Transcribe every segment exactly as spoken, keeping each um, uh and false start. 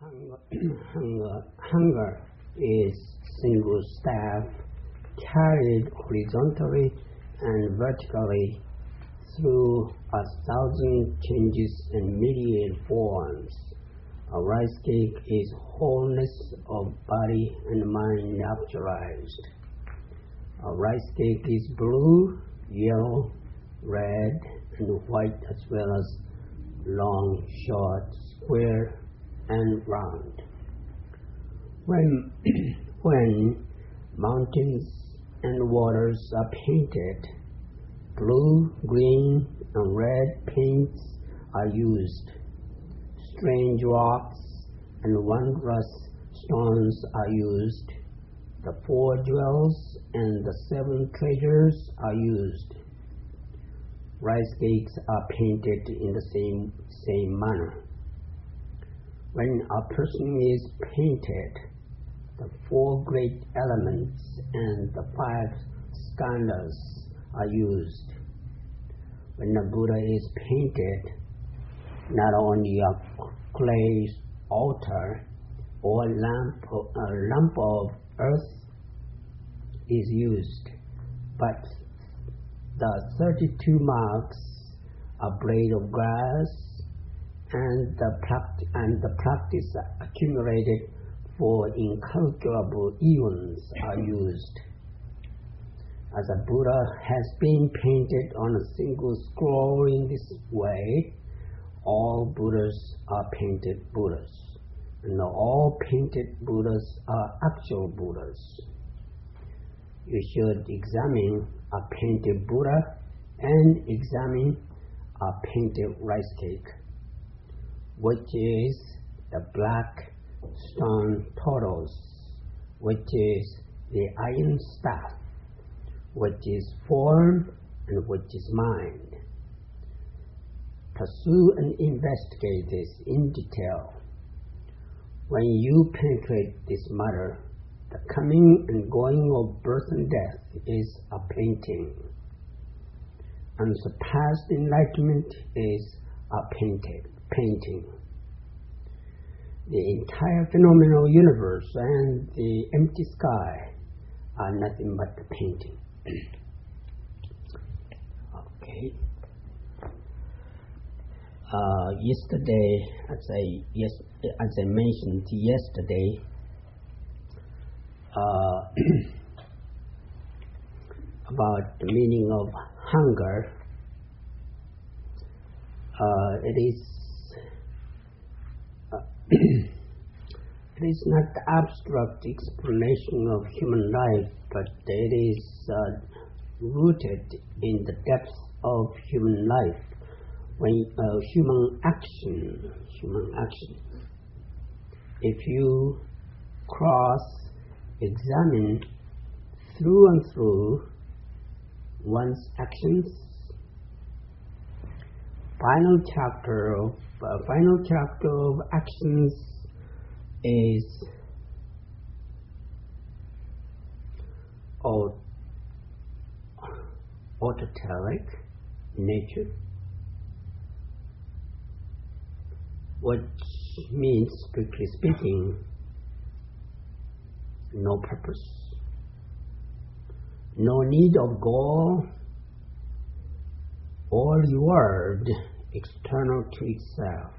Hunger, hunger, hunger is single staff carried horizontally and vertically through a thousand changes and myriad forms. A rice cake is wholeness of body and mind actualized. A rice cake is blue, yellow, red, and white, as well as long, short, square, and round. When, when mountains and waters are painted, blue, green, and red paints are used. Strange rocks and wondrous stones are used. The four jewels and the seven treasures are used. Rice cakes are painted in the same, same manner. When a person is painted, the four great elements and the five skandhas are used. When the Buddha is painted, not only a clay altar or a lump, a lump of earth is used, but the thirty-two marks, a blade of grass, and the, pract- and the practice accumulated for incalculable eons are used. As a Buddha has been painted on a single scroll in this way, all Buddhas are painted Buddhas, and all painted Buddhas are actual Buddhas. You should examine a painted Buddha and examine a painted rice cake, which is the black stone tortoise, which is the iron staff, which is form and which is mind. Pursue and investigate this in detail. When you penetrate this matter, the coming and going of birth and death is a painting. Unsurpassed enlightenment is a painted, painting. The entire phenomenal universe and the empty sky are nothing but the painting. Okay. Uh, yesterday, as I yes, as I mentioned yesterday, uh, about the meaning of hunger. Uh, it is uh, it is not the abstract explanation of human life, but it is uh, rooted in the depths of human life. When uh, human action, human action. If you cross-examine through and through one's actions, final chapter of uh, final chapter of actions is aut- autotelic nature, which means, strictly speaking, no purpose, no need of goal or reward external to itself.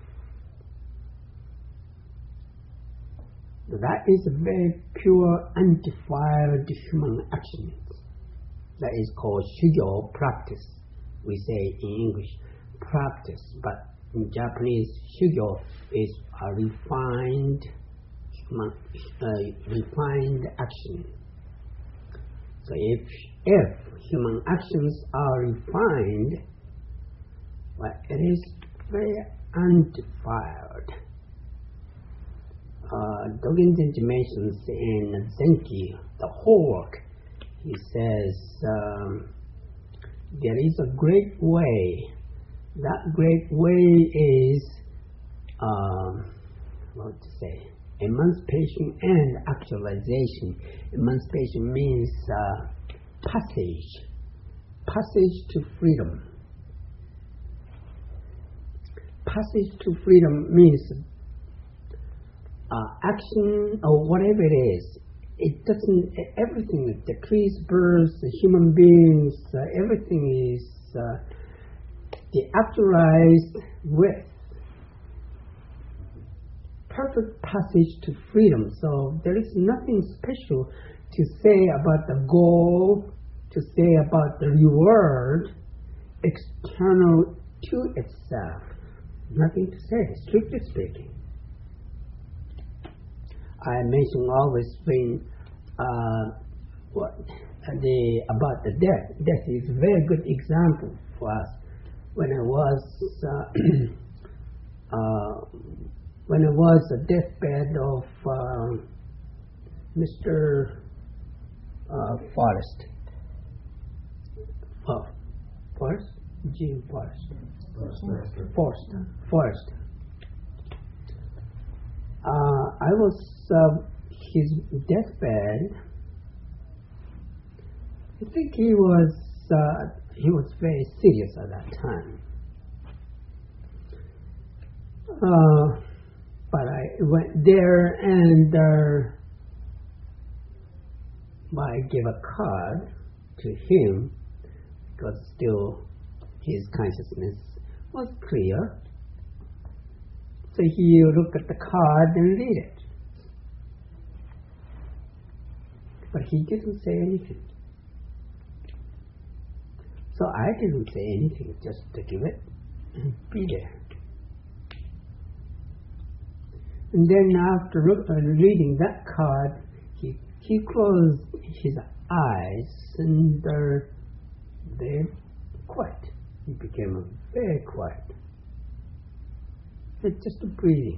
That is a very pure, undefiled human action. That is called shugyo, practice. We say in English, practice, but in Japanese, shugyo is a refined, human, uh, refined action. So if if human actions are refined, well, it is very undefiled. Uh, Dogen Zenji mentions in Zenki, the whole work, he says um, there is a great way. That great way is, um, what to say, emancipation and actualization. Emancipation means uh, passage, passage to freedom. Passage to freedom means uh, action or whatever it is, it doesn't, everything, the trees, birds, the human beings, uh, everything is uh, the actualized with perfect passage to freedom. So there is nothing special to say about the goal, to say about the reward, external to itself. Nothing to say, strictly speaking. I mention always when uh, what the about the death. Death is a very good example for us. When I was uh, uh, when I was a deathbed of uh, Mister Uh, Forrest, oh, Forrest, Jim Forrest, Forrest, Forrest. Uh, I was uh, his deathbed. I think he was uh, he was very serious at that time. Uh, but I went there and uh, I gave a card to him because still his consciousness was clear. So he looked at the card and read it. But he didn't say anything. So I didn't say anything, just to give it and be there. And then after look, uh, reading that card, he, he closed his eyes and uh, they quiet. He became very quiet. It's just breathing.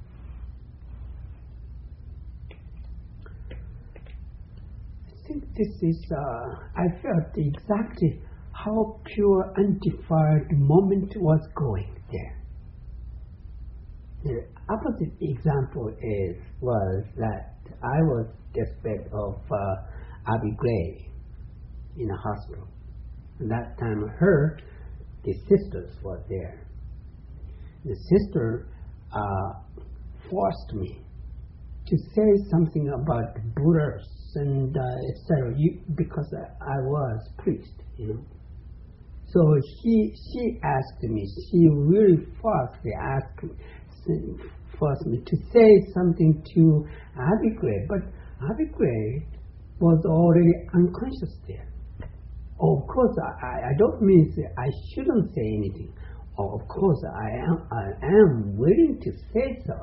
I think this is, uh, I felt exactly how pure, undefiled moment was going there. The opposite example is was that I was deathbed of uh, Abby Gray in a hospital. At that time, her, the sisters were there. The sister uh, forced me to say something about Buddhas and uh, et cetera. Because I, I was priest, you know. So she she asked me. She really forced me, asked forced me to say something to Abby Gray, but Abby Gray was already unconscious there. Oh, of course, I, I don't mean I shouldn't say anything. Oh, of course, I am I am willing to say so.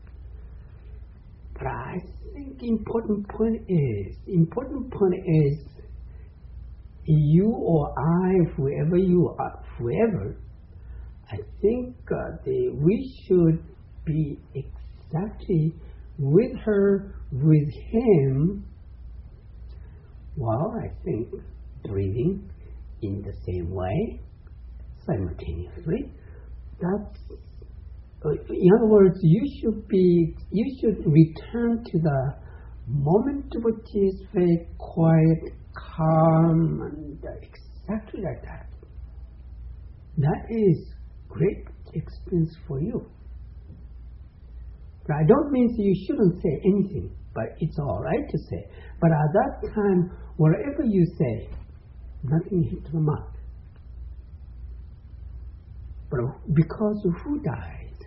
But I think the important point is important point is you or I, whoever you are, whoever. I think uh, the, we should be exactly with her, with him. Well, I think breathing in the same way, simultaneously. That's, uh, in other words, you should be, you should return to the moment which is very quiet, calm, and uh, exactly like that. That is great experience for you. But I don't mean you shouldn't say anything, but it's all right to say. But at that time, whatever you say, nothing hits the mark. But because who dies?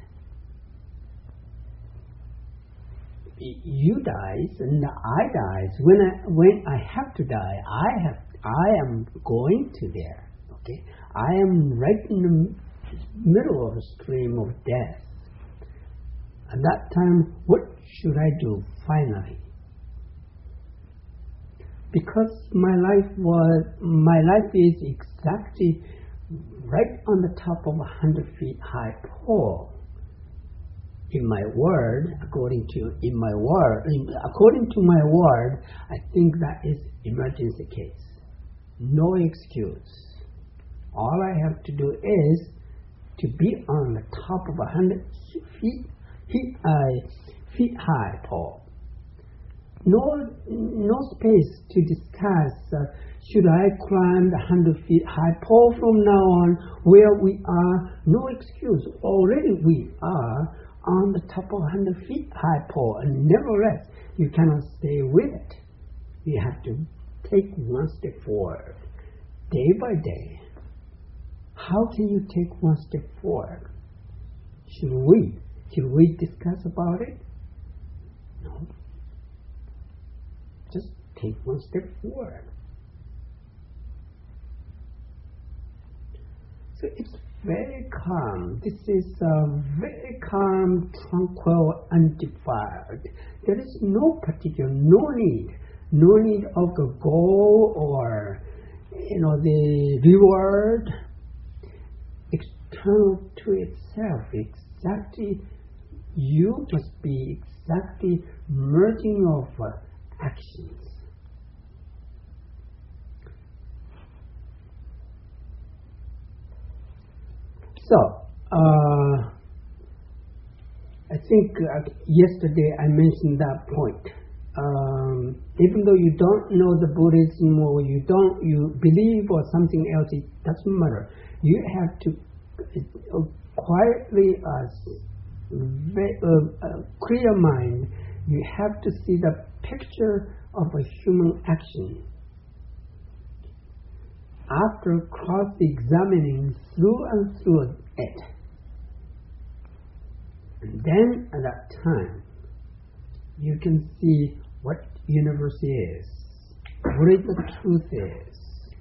You dies and I dies. When I when I have to die, I have I am going to there. Okay, I am right in the middle of a stream of death. At that time, what should I do finally? Because my life was, my life is exactly right on the top of a hundred feet high pole. In my word, according to in my word, in, according to my word, I think that is emergency case. No excuse. All I have to do is to be on the top of a hundred feet, feet, uh, feet high pole. No, no space to discuss. Uh, should I climb the hundred feet high pole from now on? Where we are, no excuse. Already we are on the top of a hundred feet high pole, and nevertheless, you cannot stay with it. You have to take one step forward, day by day. How can you take one step forward? Should we? Should we discuss about it? No. Just take one step forward. So it's very calm. This is uh, very calm, tranquil, undefiled. There is no particular, no need, no need of a goal or, you know, the reward. External to itself, exactly, you must be exactly merging of uh, actions. So, uh, I think uh, yesterday I mentioned that point. Um, even though you don't know the Buddhism or you don't, you believe or something else, it doesn't matter. You have to uh, quietly, uh, very, uh, uh, clear mind, you have to see the picture of a human action. After cross-examining through and through it, and then at that time, you can see what universe is, what is the truth is.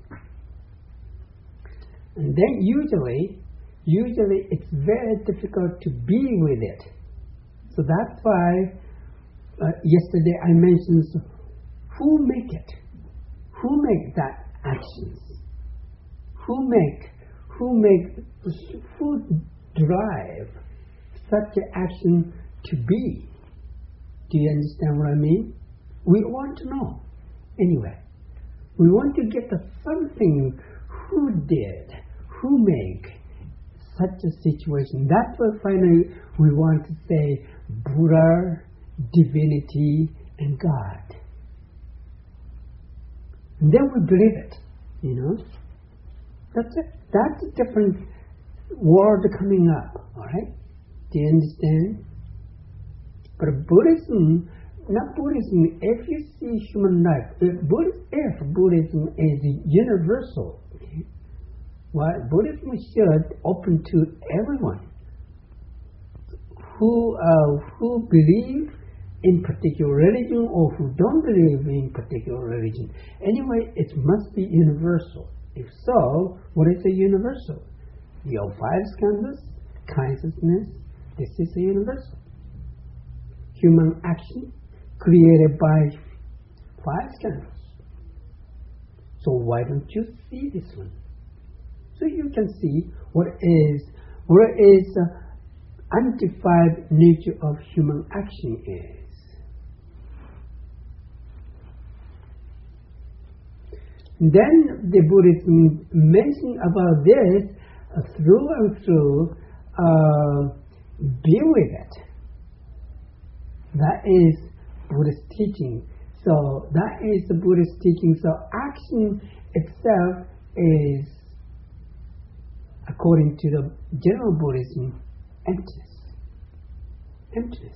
And then usually, usually it's very difficult to be with it. So that's why uh, yesterday I mentioned who make it, who make that actions. Who make, who make, who drive such an action to be? Do you understand what I mean? We want to know. Anyway, we want to get the something who did, who make such a situation. That's what finally we want to say Buddha, divinity, and God. And then we believe it, you know. That's it. That's a different world coming up, all right? Do you understand? But Buddhism, not Buddhism, if you see human life, if, Buddhism, if Buddhism is universal, okay, well, Buddhism should open to everyone who uh, who believe in particular religion or who don't believe in particular religion. Anyway, it must be universal. If so, what is a universal? Your five skandhas, consciousness, this is a universal. Human action created by five skandhas. So why don't you see this one? So you can see what is what is the undefined nature of human action is. Then the Buddhism mentioned about this uh, through and through, uh, be with it. That is Buddhist teaching. So that is the Buddhist teaching. So action itself is, according to the general Buddhism, emptiness. Emptiness.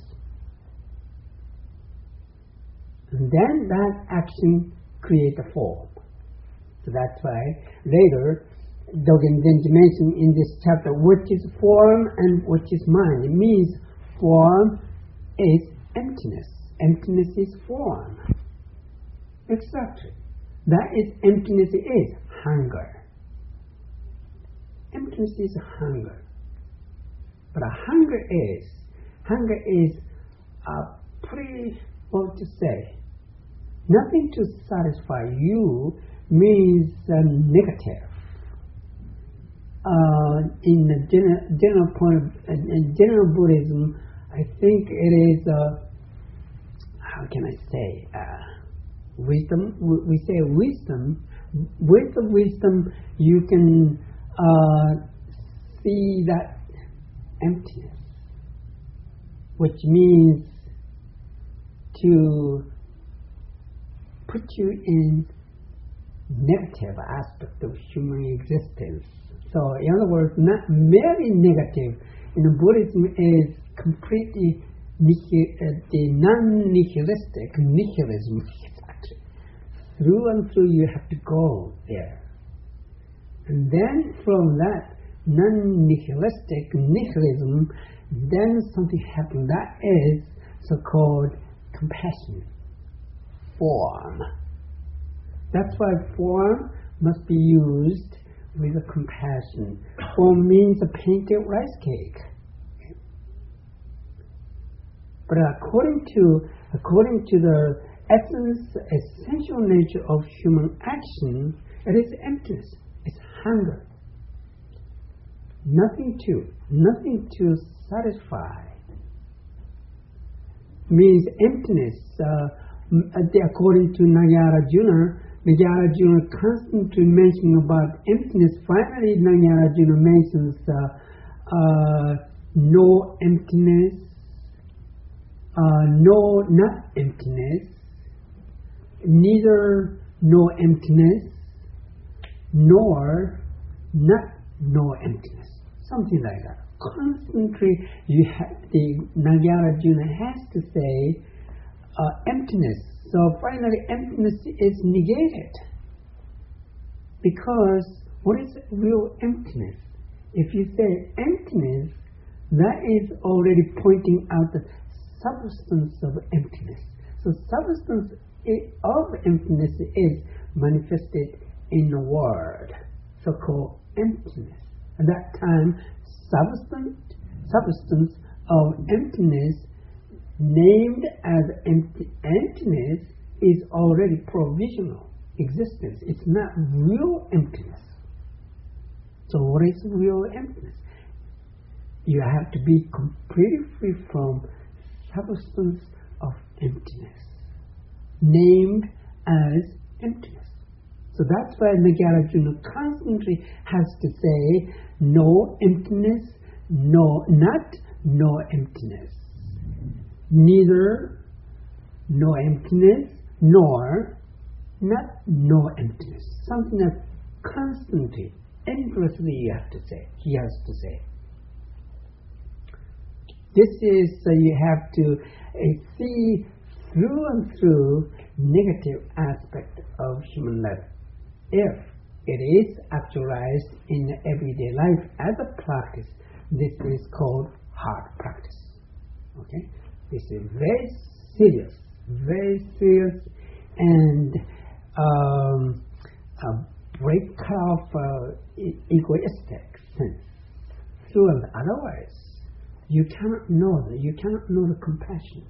And then that action creates a form. So that's why later Dogen Zenji mentioned in this chapter which is form and which is mind. It means form is emptiness. Emptiness is form. Exactly. That is emptiness is hunger. Emptiness is hunger. But a hunger is, hunger is a pretty, what to say, nothing to satisfy you means uh, negative. Uh, in the general, general point, of, in general Buddhism, I think it is, uh, how can I say, uh, wisdom. We say wisdom. With the wisdom, you can uh, see that emptiness, which means to put you in negative aspect of human existence. So, in other words, not merely negative. In Buddhism, is completely nihil, uh, the non-nihilistic nihilism. Exactly. Through and through you have to go there. And then from that non-nihilistic nihilism, then something happens. That is so-called compassion. Form. That's why form must be used with a compassion. Form means a painted rice cake. But according to according to the essence, essential nature of human action, it is emptiness. It's hunger. Nothing to, nothing to satisfy. Means emptiness. Uh, according to Nagarjuna, Nagarjuna constantly mentioning about emptiness. Finally, Nagarjuna mentions uh, uh, no emptiness, uh, no not emptiness, neither no emptiness, nor not no emptiness. Something like that. Constantly, you have the Nagarjuna has to say uh, emptiness. So finally, emptiness is negated. Because what is real emptiness? If you say emptiness, that is already pointing out the substance of emptiness. So substance of emptiness is manifested in the word, so-called emptiness. At that time, substance, substance of emptiness, named as empty, emptiness, is already provisional existence. It's not real emptiness. So what is real emptiness? You have to be completely free from substance of emptiness, named as emptiness. So that's why Nagarjuna constantly has to say no emptiness, no, not no emptiness, neither no emptiness, nor not no emptiness. Something that constantly, endlessly you have to say, he has to say. This is, uh, you have to uh, see through and through negative aspect of human life. If it is actualized in everyday life as a practice, this is called hard practice. Okay? This is very serious, very serious, and um, a break off uh, e- egoistic sense. Through and otherwise, you cannot know that. You cannot know the compassion.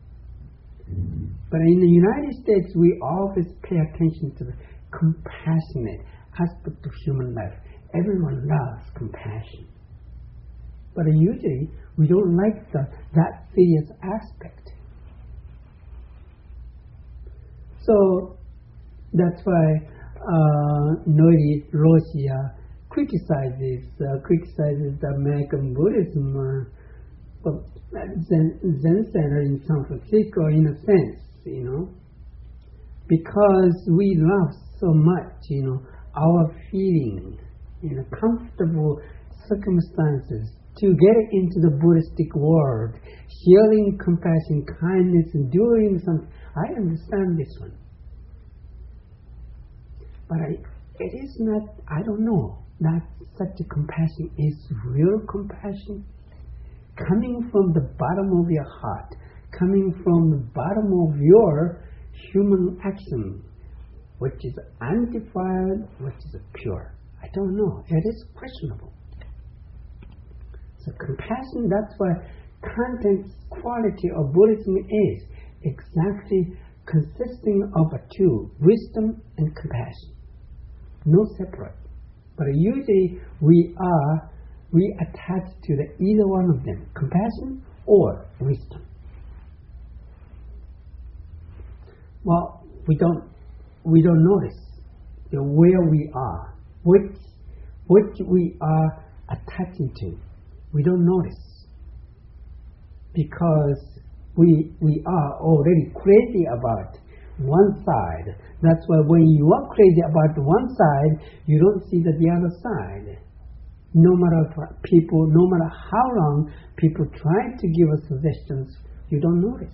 But in the United States, we always pay attention to the compassionate aspect of human life. Everyone loves compassion. But usually, we don't like the, that serious aspect. So, that's why uh, Noiri Roshi uh, criticizes, uh, criticizes the American Buddhism uh, but Zen, Zen Center in San Francisco, in a sense, you know, because we love so much, you know, our feeling in a comfortable circumstances to get into the Buddhistic world, sharing compassion, kindness, and doing something. I understand this one. But I, it is not, I don't know, that such a compassion is real compassion. Coming from the bottom of your heart, coming from the bottom of your human action, which is undefiled, which is pure. I don't know. It is questionable. So compassion, that's why content quality of Buddhism is exactly consisting of a two, wisdom and compassion. No separate. But usually we are we attach to the either one of them, compassion or wisdom. Well, we don't we don't notice you know, where we are, which which we are attaching to. We don't notice because we we are already crazy about one side. That's why when you are crazy about one side, you don't see the, the other side. no matter what people, no matter how long people try to give us suggestions, you don't notice.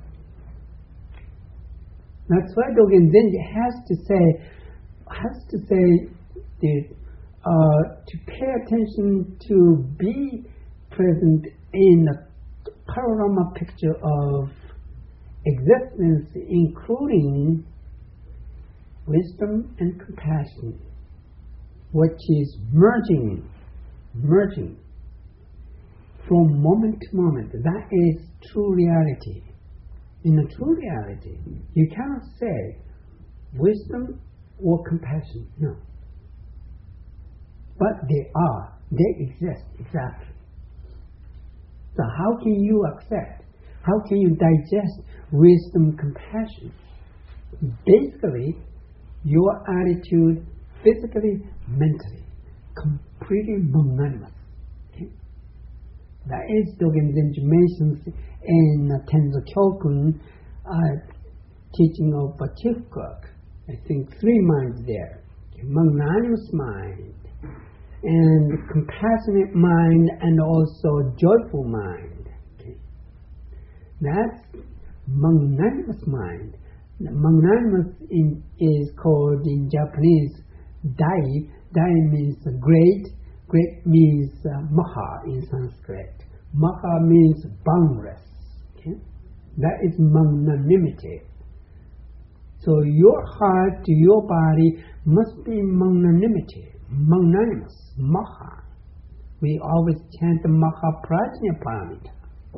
That's why Dogen Zenji has to say, has to say that, uh, to pay attention to be present in a panorama picture of existence, including wisdom and compassion, which is merging, merging from moment to moment. That is true reality. In a true reality, you cannot say wisdom or compassion, no. But they are, they exist, exactly. So how can you accept, how can you digest wisdom, compassion? Basically, your attitude, physically, mentally, completely magnanimous. Okay? That is Dogen Zenji mentions in uh, Tenzo Kyokun, uh, teaching of uh, Chief Cook. I think three minds there. Okay? Magnanimous mind, and compassionate mind, and also joyful mind. Okay? That's magnanimous mind. Magnanimous in, is called in Japanese Dai. Dai means great. Great means uh, Maha in Sanskrit. Maha means boundless. Okay? That is magnanimity. So your heart to your body must be magnanimity, magnanimous, Maha. We always chant Maha Prajna Paramita.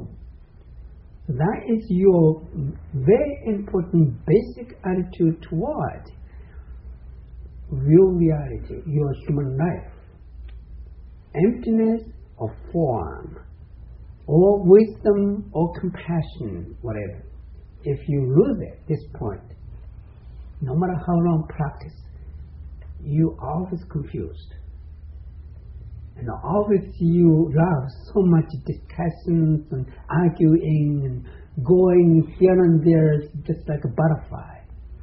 That is your very important basic attitude toward real reality, your human life. Emptiness of form, or wisdom, or compassion, whatever. If you lose it at this point, no matter how long practice, you are always confused. And always you love so much discussions and arguing and going here and there just like a butterfly.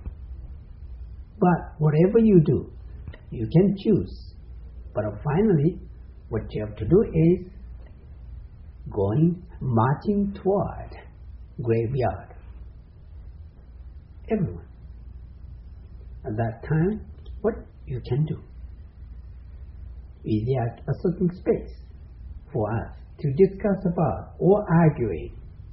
But whatever you do, you can choose. But finally, what you have to do is going, marching toward graveyard. Everyone. At that time, what you can do is at a certain space for us to discuss about or arguing.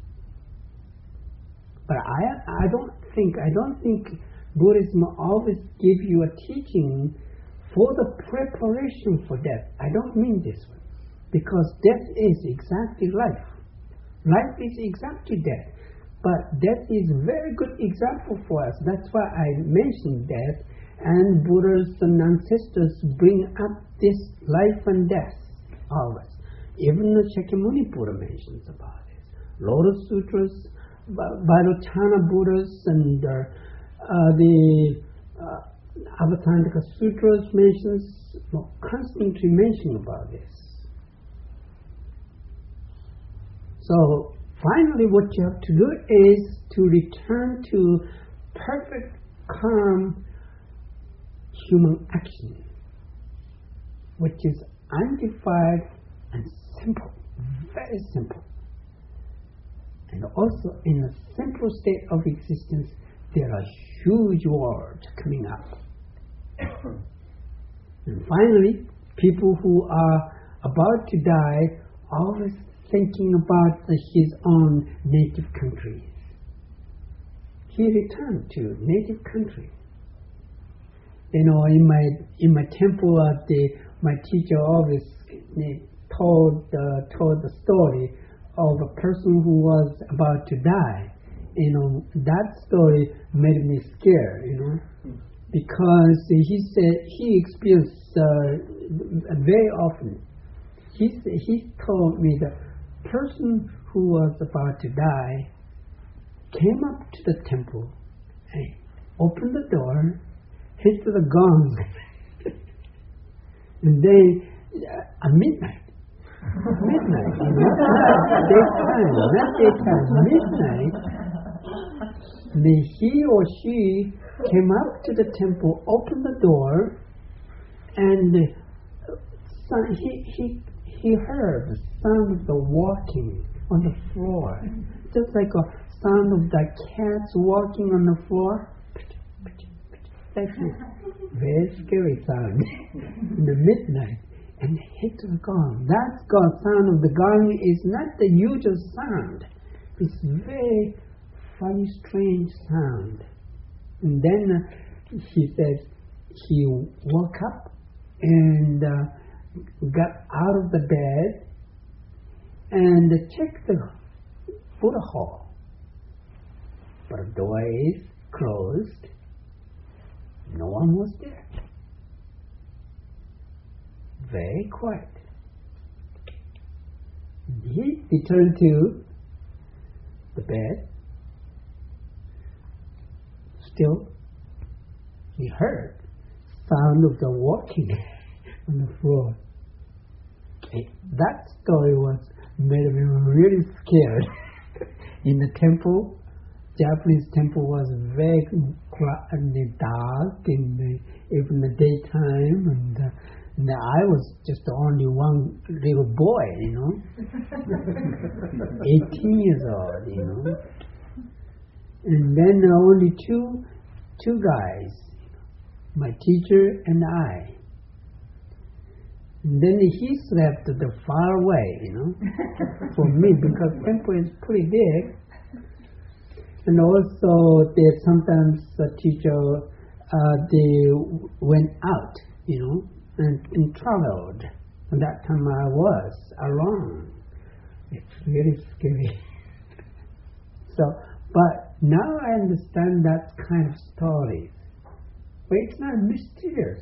But I, I don't think, I don't think Buddhism always give you a teaching for the preparation for death. I don't mean this one, because death is exactly life. Life is exactly death. But death is a very good example for us. That's why I mentioned death, and Buddhas and ancestors bring up this life and death always. Even the Shakyamuni Buddha mentions about this. Lotus Sutras, Vairochana Buddhas, and uh, uh, the uh, Avatarika Sutras mentions, well, constantly mention about this. So finally, what you have to do is to return to perfect, calm human action, which is undefiled and simple, very simple. And also in a simple state of existence, there are huge worlds coming up. And finally, people who are about to die always thinking about the, his own native countries. He returned to native country. You know, in my in my temple, at the my teacher always told uh, told the story of a person who was about to die. You know, that story made me scared. You know, because he said he experienced uh, very often. He he told me that person who was about to die came up to the temple and opened the door, hit the gong, and then uh, at midnight, midnight, you know, not daytime, not daytime, midnight, then he or she came up to the temple, opened the door, and sound, he, he, he heard the sound of the walking on the floor, just like a sound of the cats walking on the floor. That's a very scary sound in the midnight. And hit the gong. That gong, sound of the gong is not the usual sound. It's very funny, strange sound. And then uh, he says he woke up and uh, got out of the bed and checked the Buddha hall. But the door is closed. No one was there. Very quiet. He returned to the bed. Still, he heard sound of the walking on the floor. Okay. That story was made me really scared. In the temple, Japanese temple was very dark in the, even the daytime, and uh, And I was just only one little boy, you know, eighteen years old, you know. And then only two, two guys, my teacher and I. And then he slept the far away, you know, from me, because temple is pretty big. And also, they sometimes the teacher, uh, they went out, you know, and, and traveled. And that time I was alone. It's really scary. So, but now I understand that kind of stories. But it's not mysterious.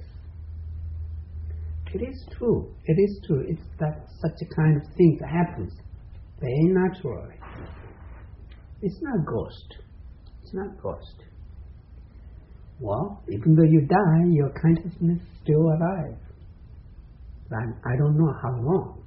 It is true. It is true. It's that such a kind of thing that happens very naturally. It's not ghost. It's not ghost. Well, even though you die, your consciousness is still alive. And I don't know how long.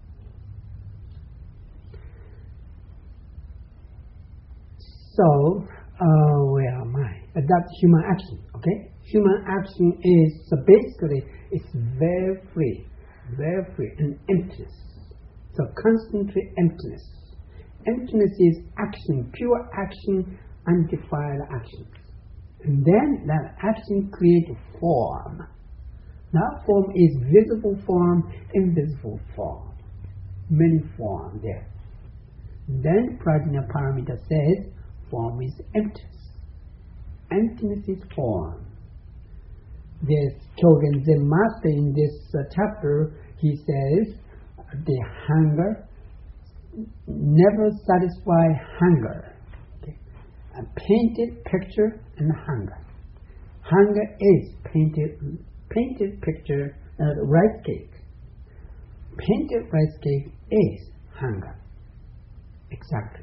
So, uh, where am I? Uh, that's human action, okay? Human action is, so basically, it's very free, very free, and emptiness. So constantly emptiness. Emptiness is action, pure action, undefiled action. And then that action creates form. That form is visible form, invisible form. Many forms there. And then Prajnaparamita says, form is emptiness. Emptiness is form. There's Chogen Zen Master in this uh, chapter, he says, the hunger, never satisfy hunger. Okay? A painted picture and hunger. Hunger is painted, painted picture, uh, rice cake. Painted rice cake is hunger. Exactly.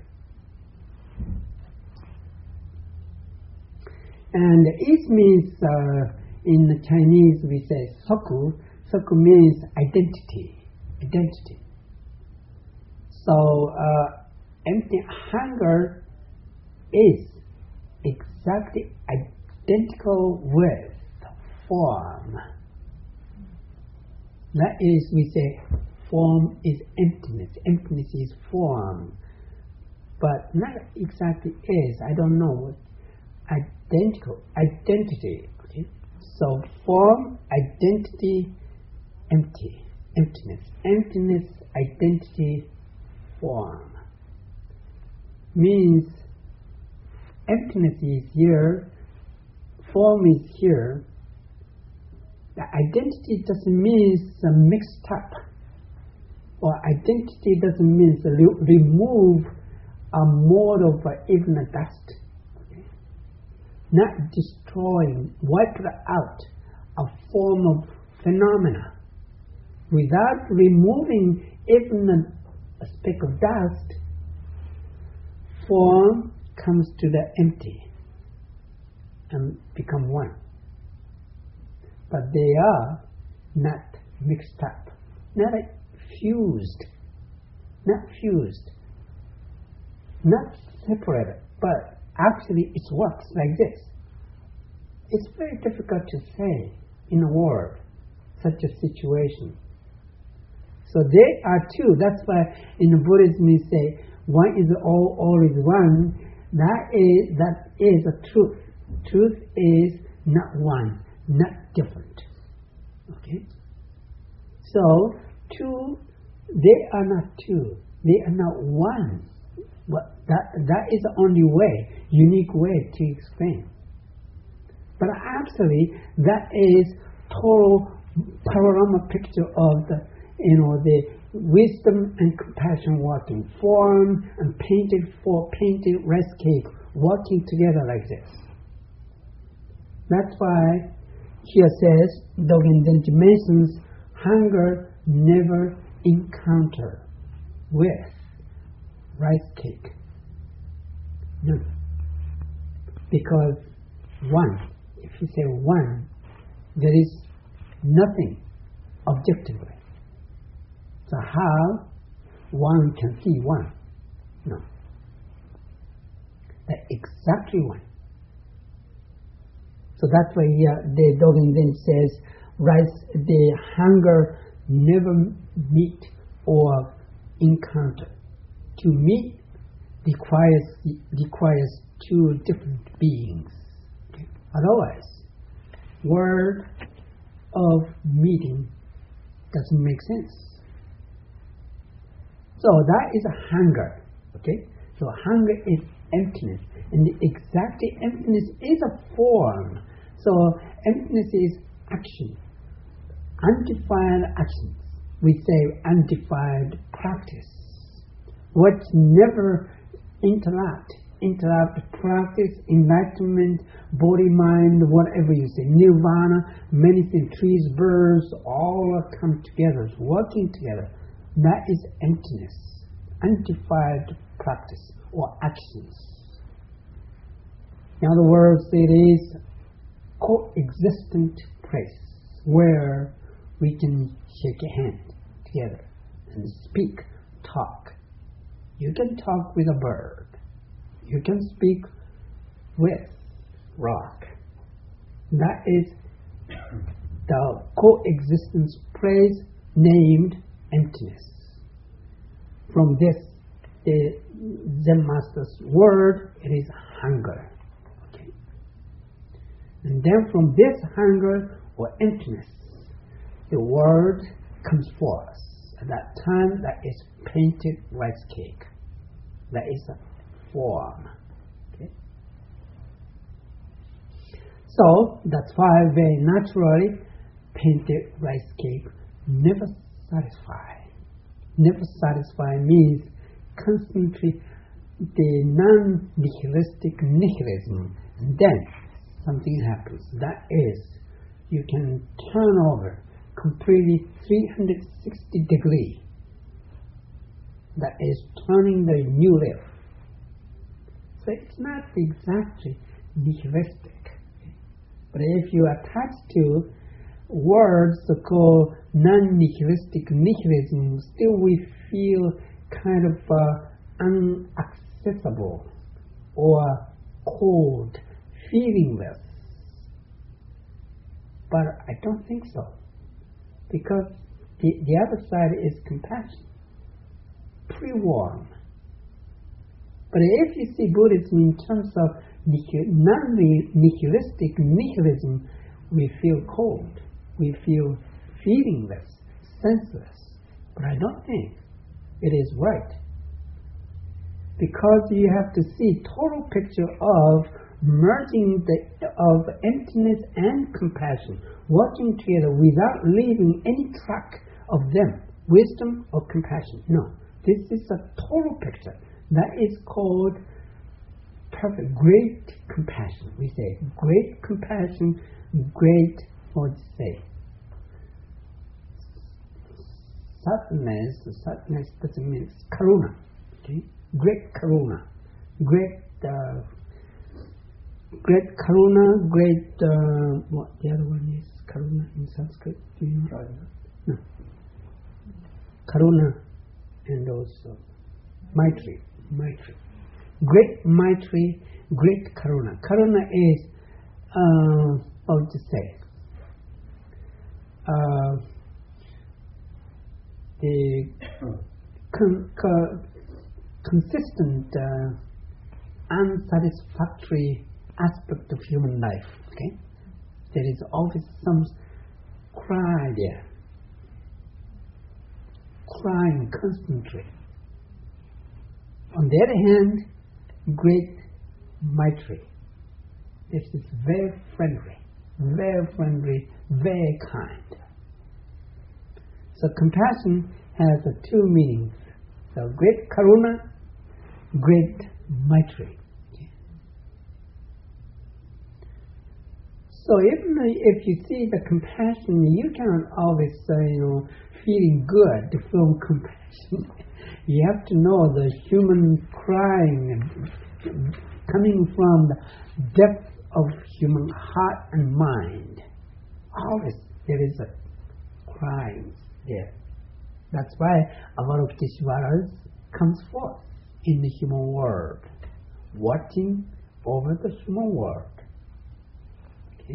And it means, uh, in Chinese we say soku. Soku means identity. Identity. So, uh, empty hunger is exactly identical with form. That is, we say, form is emptiness. Emptiness is form. But not exactly is. I don't know. Identical. Identity. Okay? So, form, identity, empty. Emptiness. Emptiness, identity, form. Means emptiness is here, form is here. The identity doesn't mean uh, mixed up. Or identity doesn't mean uh, re- remove a mode of uh, even a dust. Okay? Not destroying, wipe out a form of phenomena. Without removing even a, a speck of dust, form comes to the empty and become one. But they are not mixed up, not fused, not fused, not separated, but actually it works like this. It's very difficult to say in a word such a situation. So they are two. That's why in the Buddhism we say one is all, all is one. That is that is a truth. Truth is not one, not different. Okay. So two, they are not two. They are not one. But that that is the only way, unique way to explain. But actually, that is total panorama picture of the, you know, the wisdom and compassion working, form and painted for painted rice cake working together like this. That's why here says Dogen Zenji mentions hunger never encounter with rice cake. No. Because one, if you say one, there is nothing objectively. So how one can see one? No. That's exactly one. So that's why here the Dogen then says, rice, the hunger never meet or encounter. To meet requires requires two different beings. Okay. Otherwise, word of meeting doesn't make sense. So that is a hunger. Okay. So hunger is emptiness, and the exact emptiness is a form. So emptiness is action, undefined actions. We say undefined practice. What's never interact, interact practice, enlightenment, body, mind, whatever you say, nirvana, many things, trees, birds, all come together, working together. That is emptiness, undefined practice or actions. In other words, it is coexistent place where we can shake a hand together and speak, talk. You can talk with a bird. You can speak with rock. That is the coexistence place named emptiness. From this, the Zen master's word, it is hunger. Okay. And then from this hunger or emptiness, the word comes forth. At that time, that is painted rice cake. That is a form. Okay. So that's why very naturally, painted rice cake never satisfy. Never satisfy means constantly the non-nihilistic nihilism. And then something happens. That is, you can turn over completely three hundred sixty degree. That is turning the new leaf. So it's not exactly nihilistic. But if you attach to words called non-nihilistic nihilism, still we feel kind of uh, inaccessible or cold, feelingless. But I don't think so. Because the, the other side is compassion, pre-warm. But if you see Buddhism in terms of non-nihilistic nihilism, we feel cold, we feel feelingless, senseless. But I don't think it is right. Because you have to see total picture of merging the, of emptiness and compassion, working together without leaving any track of them, wisdom or compassion. No, this is a total picture. That is called perfect, great compassion. We say great compassion, great, what do you say? Sadness, sadness doesn't mean karuna. Okay? Great karuna, great, uh, great karuna, great, uh, what the other one is? Karuna in Sanskrit, do you know? No. Karuna and also Maitri, Maitri. Great Maitri, great Karuna. Karuna is, uh, how to say, uh, the con- co- consistent, uh, unsatisfactory aspect of human life. Okay, there is always some cry there, crying constantly. On the other hand, great Maitri. This is very friendly, very friendly, very kind. So compassion has uh, two meanings. So great Karuna, great Maitri. So even if you see the compassion, you cannot always, uh, you know, feeling good to feel compassion. You have to know the human crying coming from the depth of human heart and mind. Always there is a crying there. That's why Avalokiteshvara comes forth in the human world, watching over the human world. Okay?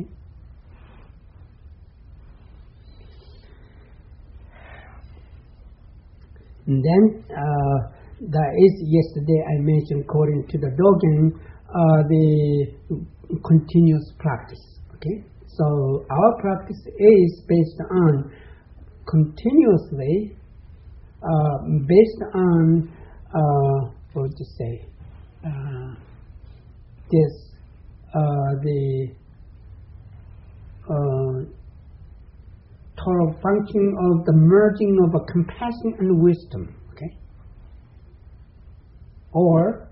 And then uh, that is yesterday I mentioned, according to the Dogen, uh, the continuous practice. Okay, so our practice is based on continuously, uh, based on uh, what would you say? Uh, this uh, the uh, total function of the merging of a compassion and wisdom. Okay, or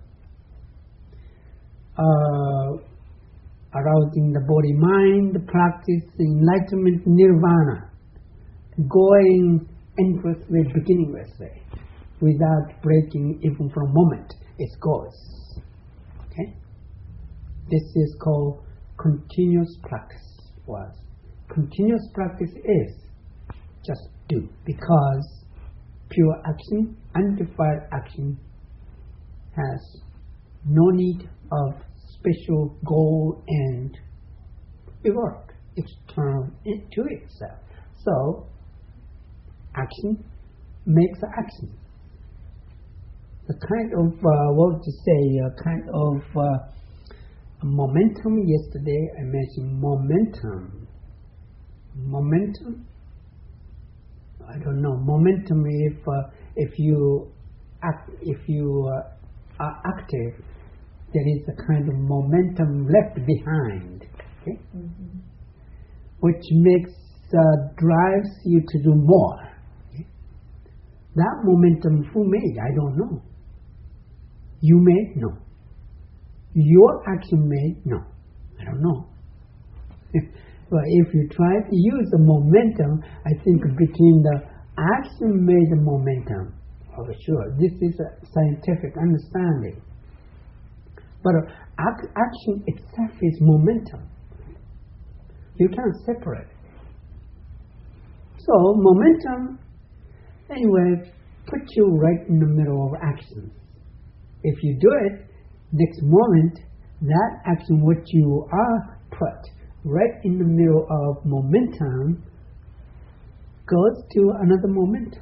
uh, arousing the body mind, practice enlightenment nirvana, going endlessly, beginninglessly, without breaking even for a moment. It goes. Okay, this is called continuous practice. Was continuous practice is just do, because pure action, undefiled action, has no need of special goal and reward. It's turned into itself. So action makes action. The kind of uh, what to say, a kind of uh, momentum. Yesterday I mentioned momentum. Momentum. I don't know momentum. If uh, if you act, if you uh, are active, there is a kind of momentum left behind, okay? Mm-hmm. Which makes uh, drives you to do more. Okay? That momentum, who made? I don't know. You made? No. Your action made? No. I don't know. But if you try to use the momentum, I think between the action made the momentum. Oh, sure, this is a scientific understanding. But ac- action itself is momentum. You can't separate it. So momentum, anyway, puts you right in the middle of action. If you do it, next moment, that action which you are put right in the middle of momentum goes to another momentum.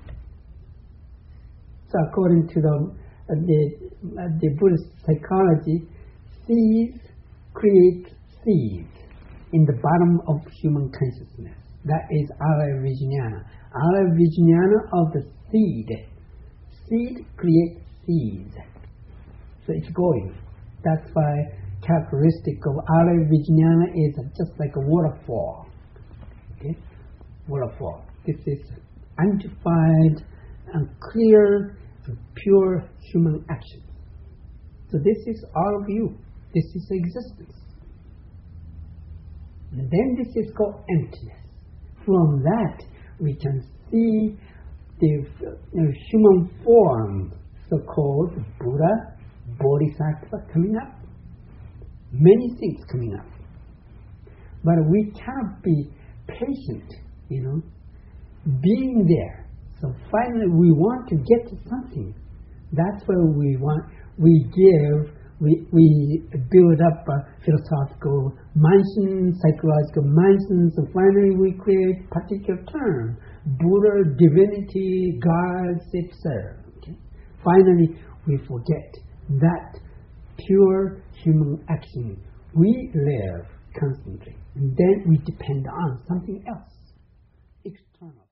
So according to the uh, the, uh, the Buddhist psychology, seeds create seeds in the bottom of human consciousness. That is Alaya Vijnana. Alaya Vijnana of the seed. Seed creates seeds. So it's going. That's why characteristic of Alaya Vijnana is just like a waterfall. Okay? Waterfall. This is undefiled and clear and pure human action. So this is all of you. This is existence. And then this is called emptiness. From that we can see the you know, human form, so-called Buddha, Bodhisattva coming up. Many things coming up. But we cannot be patient, you know, being there. So finally we want to get to something. That's where we want, we give, we, we build up a philosophical mansion, psychological mansion, so finally we create a particular term, Buddha, divinity, gods, et cetera. Okay? Finally, we forget that pure human action. We live constantly, and then we depend on something else, external.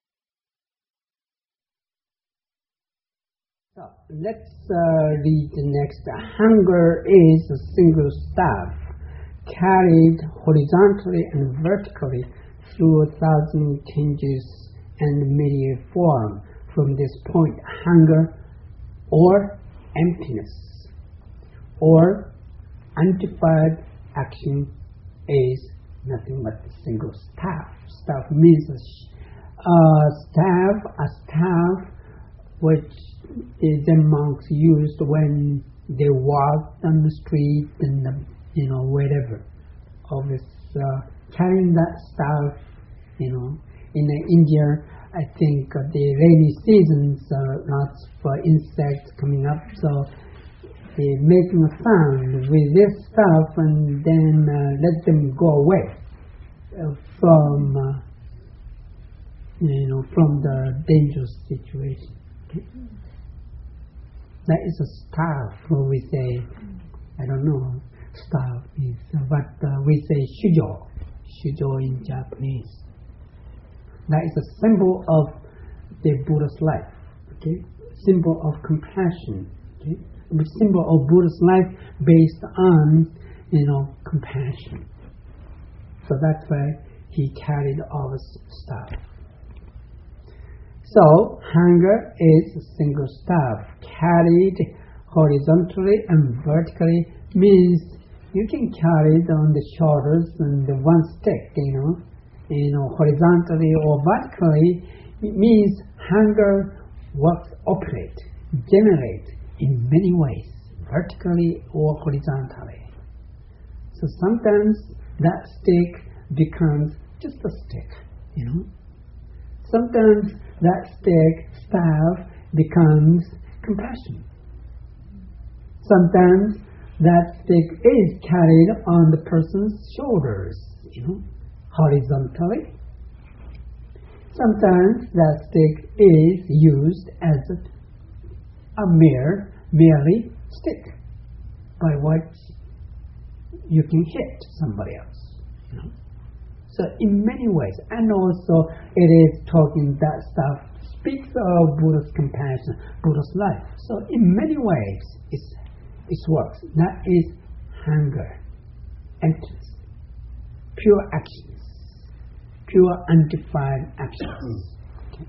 So let's uh, read the next. Hunger is a single staff carried horizontally and vertically through a thousand changes and myriad form. From this point, hunger or emptiness or undefined action is nothing but a single staff. Staff means a uh, staff, a staff which the monks used when they walked on the street and the, you know wherever. Always uh, carrying that staff, you know. In uh, India, I think uh, the rainy seasons are lots for insects coming up, so they're making a sound with this stuff and then uh, let them go away uh, from uh, you know from the dangerous situation. Okay? That is a staff, or we say, I don't know, staff is, uh, but uh, we say shujo, shujo in Japanese. That is a symbol of the Buddha's life, okay? Symbol of compassion, okay? A symbol of Buddha's life based on, you know, compassion. So that's why he carried all his stuff. So, hunger is a single staff carried horizontally and vertically, means you can carry it on the shoulders and the one stick, you know, you know, horizontally or vertically. It means hunger works, operate, generate in many ways, vertically or horizontally. So sometimes that stick becomes just a stick, you know. Sometimes that stick, staff, becomes compassion. Sometimes that stick is carried on the person's shoulders, you know, horizontally. Sometimes that stick is used as a, a mere, merely stick by which you can hit somebody else, you know. So in many ways, and also it is talking that stuff speaks of Buddha's compassion, Buddha's life. So in many ways, it's, it works. That is hunger, emptiness, pure actions, pure undefined actions. Okay.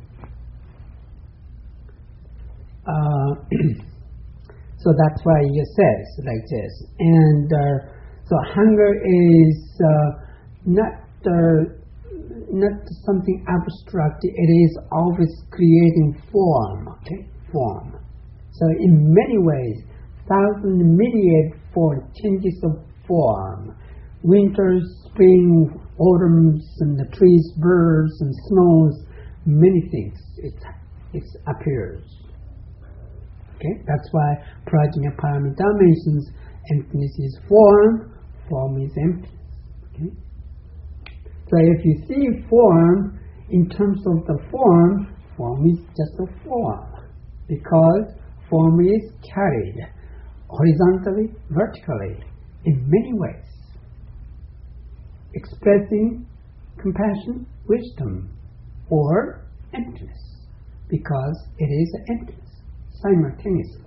Uh, so that's why he says like this. And uh, so hunger is uh, not Uh, not something abstract. It is always creating form, okay? Form. So in many ways, thousand myriad form, changes of form. Winter, spring, autumns, and the trees, birds, and snows, many things. It, it appears. Okay? That's why Prajnaparamita mentions emptiness is form, form is emptiness. Okay? So if you see form in terms of the form, form is just a form, because form is carried horizontally, vertically, in many ways, expressing compassion, wisdom, or emptiness, because it is emptiness simultaneously.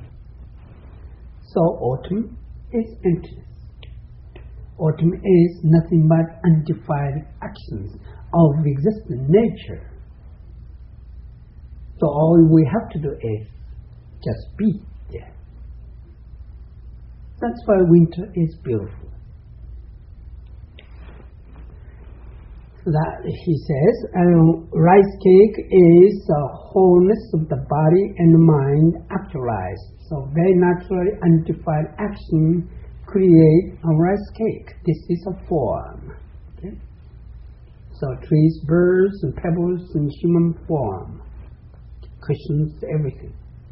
So autumn is emptiness. Autumn is nothing but undefined actions of existent nature. So all we have to do is just be there. That's why winter is beautiful. So that he says, uh, rice cake is the wholeness of the body and the mind actualized. So very naturally undefined action create a rice cake. This is a form. Okay? So trees, birds, and pebbles in human form, cushions, everything.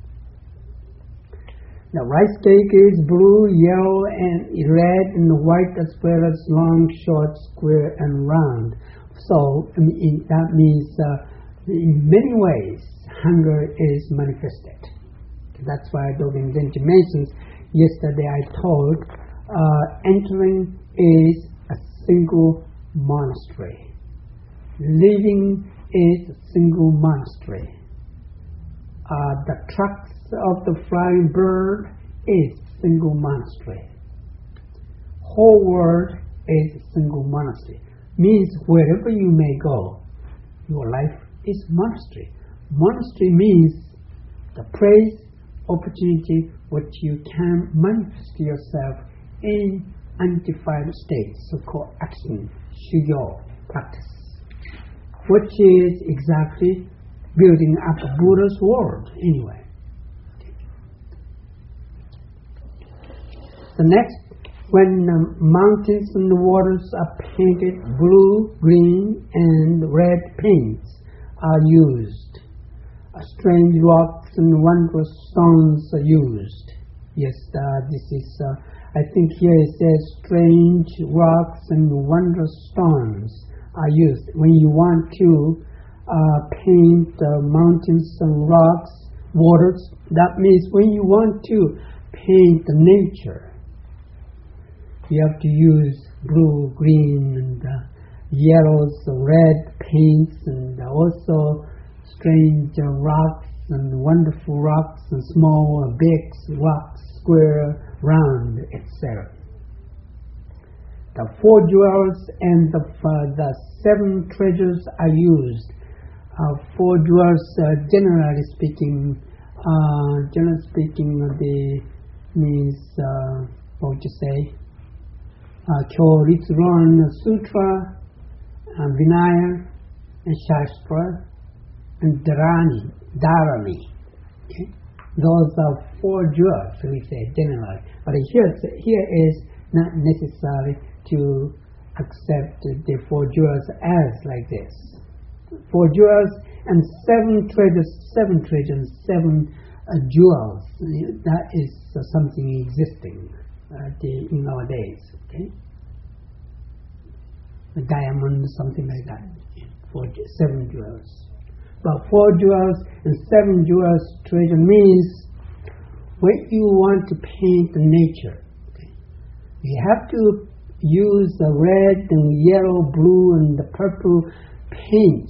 The rice cake is blue, yellow, and red, and white, as well as long, short, square, and round. So I mean, that means uh, in many ways, hunger is manifested. That's why Dogen Zenji mentions, yesterday I told, uh, entering is a single monastery. Living is a single monastery. Uh, the tracks of the flying bird is single monastery. Whole world is a single monastery. Means wherever you may go, your life is monastery. Monastery means the place, opportunity, which you can manifest yourself in undefined states, so-called action, shugyo, practice, which is exactly building up Buddha's world anyway. The next, when um, mountains and the waters are painted blue, green, and red paints are used. Uh, strange rocks and wondrous stones are used. Yes, uh, this is, uh, I think here it says strange rocks and wondrous stones are used. When you want to uh, paint uh, mountains and rocks, waters, that means when you want to paint the nature, you have to use blue, green, and uh, yellows, red paints, and also strange uh, rocks and wonderful rocks and small, uh, big rocks, square, round, et cetera. The four jewels and the, uh, the seven treasures are used. Uh, four jewels, uh, generally speaking, uh, generally speaking, uh, they means uh, what would you say? Kyo Ritsuron Sutra, uh, Vinaya, and Shastra, and Dharani, Dharani. Okay? Those are four jewels, we say generally. But here, here is not necessary to accept the four jewels as like this. Four jewels and seven treasures, seven treasures, seven uh, jewels. That is uh, something existing uh, the, in our days. Okay, a diamond, something like that. Four, seven jewels. But four jewels and seven jewels treasure means when you want to paint the nature, okay, you have to use the red and yellow, blue, and the purple paints.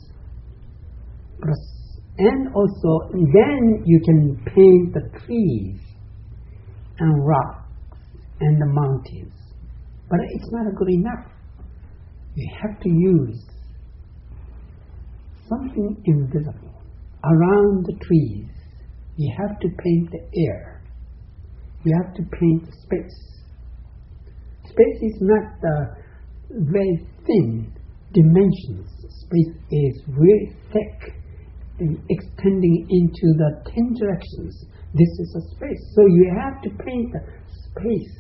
And also, then you can paint the trees and rocks and the mountains. But it's not good enough. You have to use something invisible around the trees. You have to paint the air. You have to paint space. Space is not uh, very thin dimensions. Space is really thick and extending into the ten directions. This is a space. So you have to paint the space.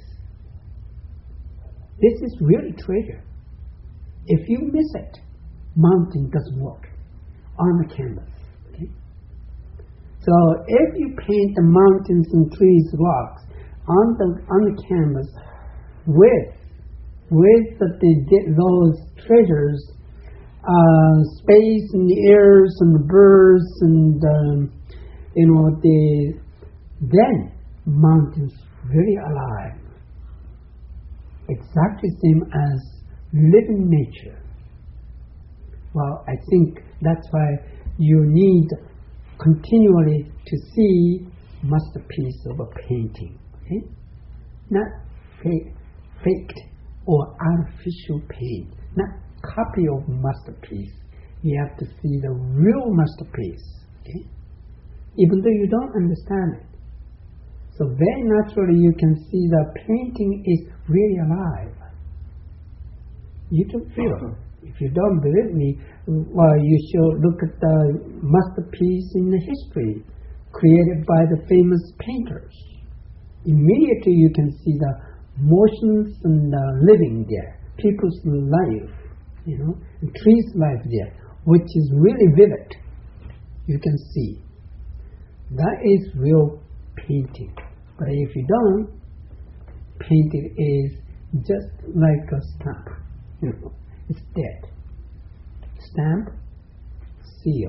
This is really treasure. If you miss it, mountain doesn't work on the canvas. Okay? So if you paint the mountains and trees, rocks on the on the canvas with with the, the, those treasures, uh, space and the airs and the birds and um, you know the then mountains very alive, exactly same as living nature. Well, I think that's why you need continually to see masterpiece of a painting, okay? Not fake, faked or artificial paint, not copy of masterpiece. You have to see the real masterpiece, okay? Even though you don't understand it. So very naturally you can see the painting is really alive. You can feel it. If you don't believe me, well, you should look at the masterpiece in the history created by the famous painters. Immediately you can see the motions and the living there, people's life, you know, and trees' life there, which is really vivid. You can see. That is real painting. But if you don't, painting is just like a stamp. You know, it's dead. Stamp, seal.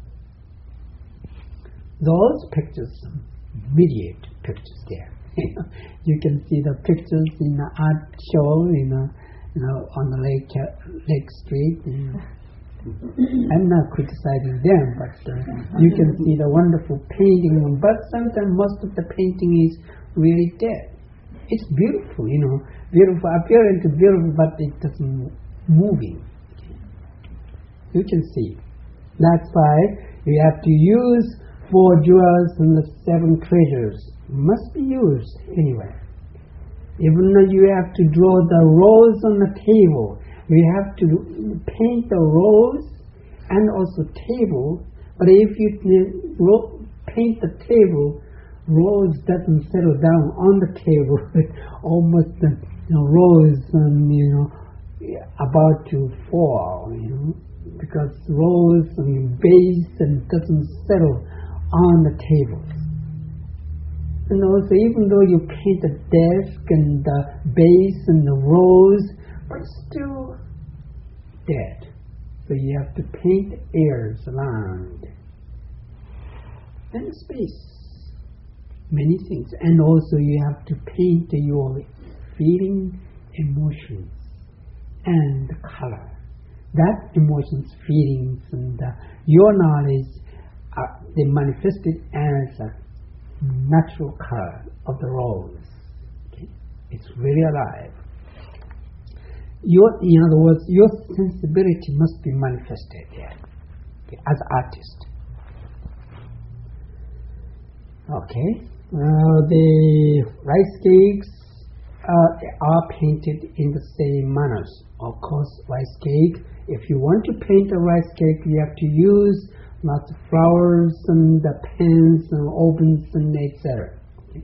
Those pictures, mediate pictures there. You can see the pictures in the art show, you know, you know, on the Lake uh, Lake Street. You know. I'm not criticizing them, but uh, you can see the wonderful painting. But sometimes most of the painting is really dead. It's beautiful, you know, beautiful, apparently beautiful, but it doesn't moving. You can see. That's why you have to use four jewels and the seven treasures. Must be used anyway. Even though you have to draw the rose on the table, you have to paint the rose and also table. But if you paint the table, rose doesn't settle down on the table. Almost the you know, rose, um, you know, about to fall. You know, because rose and base and doesn't settle on the table. And also, even though you paint the desk and the base and the rose, but still dead. So you have to paint airs around. And space. Many things. And also you have to paint your feeling, emotions, and the color. That emotions, feelings, and uh, your knowledge, are, they manifested as a natural color of the rose. Okay? It's really alive. Your, in other words, your sensibility must be manifested there, okay, as artist. Okay, uh, the rice cakes uh, are painted in the same manners. Of course, rice cake. If you want to paint a rice cake, you have to use lots of flowers and the pens and ovens and et cetera. Okay.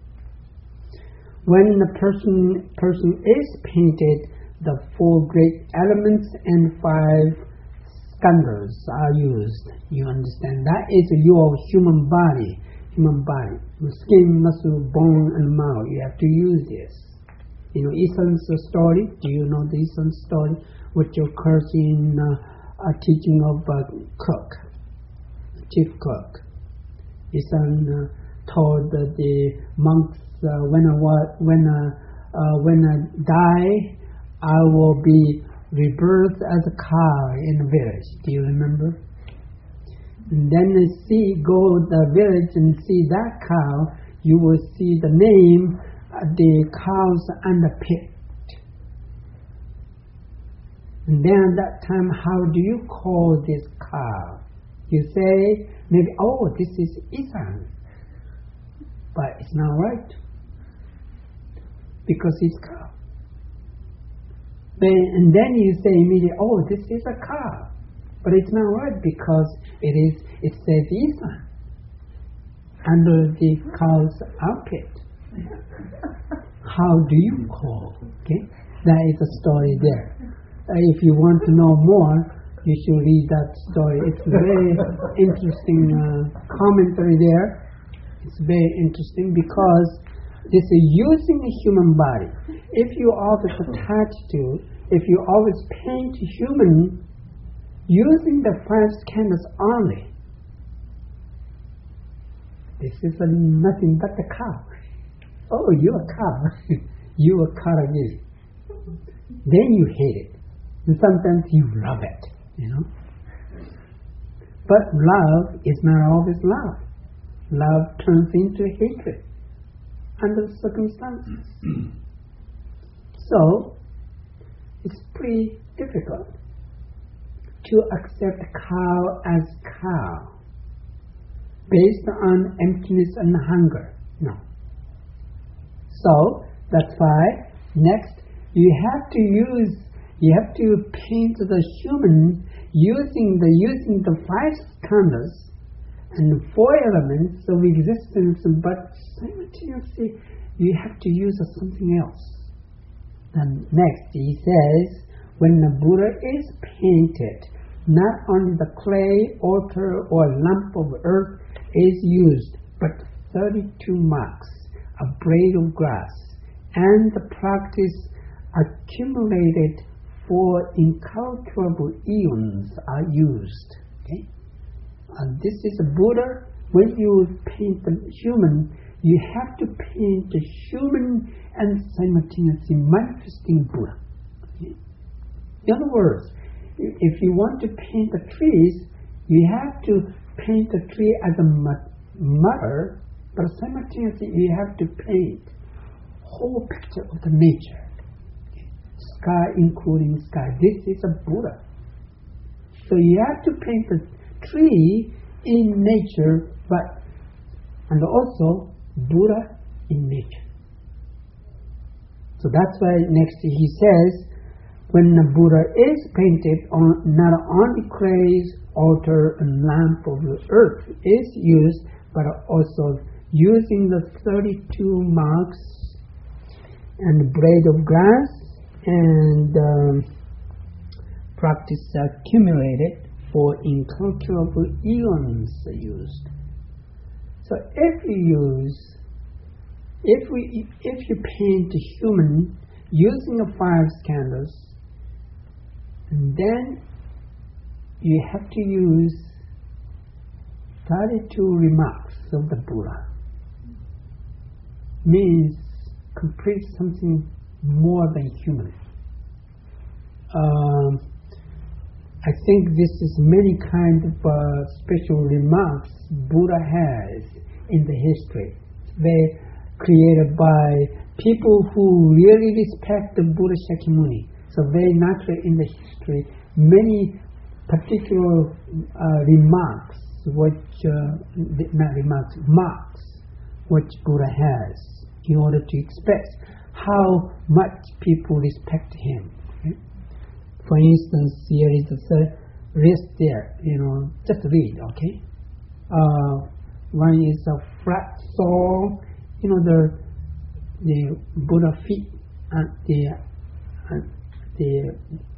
When the person person is painted, the four great elements and five skandhas are used. You understand? That is your human body. Human body. Skin, muscle, bone, and marrow. You have to use this. You know Isan's story? Do you know the Isan's story? Which occurs in uh, a teaching of a cook. Chief cook. Isan uh, told uh, the monks, uh, when I when I, uh, when I die, I will be rebirthed as a cow in the village. Do you remember? And then you see, go to the village and see that cow. You will see the name, uh, the cows and the pit. And then at that time, how do you call this cow? You say, maybe, oh, this is Isan. But it's not right. Because it's cow. Then, and then you say immediately, oh, this is a cow. But it's not right because it is. It says Isan under the cow's armpit. How do you call? Okay, that is a story there. Uh, if you want to know more, you should read that story. It's a very interesting uh, commentary there. It's very interesting because this is using the human body. If you always attach to, if you always paint human using the five skandhas only, this is a, nothing but a cow. Oh, you're a cow. You are Karagiri. Then you hate it. And sometimes you love it, you know. But love is not always love. Love turns into hatred under the circumstances. So, it's pretty difficult to accept cow as cow based on emptiness and hunger. No. So, that's why next you have to use, you have to paint the human using the using the five skandhas and four elements of existence, but simultaneously you have to use something else. Then next he says, when the Buddha is painted, not only the clay, altar, or lump of earth is used, but thirty-two marks, a blade of grass, and the practice accumulated for incalculable eons are used. Okay, and this is a Buddha. When you paint the human, you have to paint the human and simultaneously manifesting Buddha. Okay? In other words, if you want to paint the trees, you have to paint the tree as a mother, but simultaneously you have to paint whole picture of the nature. Okay? Sky including sky. This is a Buddha. So you have to paint the tree in nature, but and also Buddha in nature. So that's why next he says, when the Buddha is painted on not on the clays, altar and lamp of the earth is used, but also using the thirty-two marks and blade of grass and um, practice accumulated for incalculable eons used. So if you use, if we, if you paint a human using the five skandhas, then you have to use thirty-two remarks of the Buddha. Means complete something more than human. Um, I think this is many kind of uh, special remarks Buddha has in the history. They created by people who really respect the Buddha Shakyamuni. So very naturally in the history, many particular uh, remarks, which uh, not remarks, marks, which Buddha has in order to express how much people respect him. Okay? For instance, here is the list there. You know, just read. Okay. Uh, one is a flat sole. You know, the the Buddha feet and the and the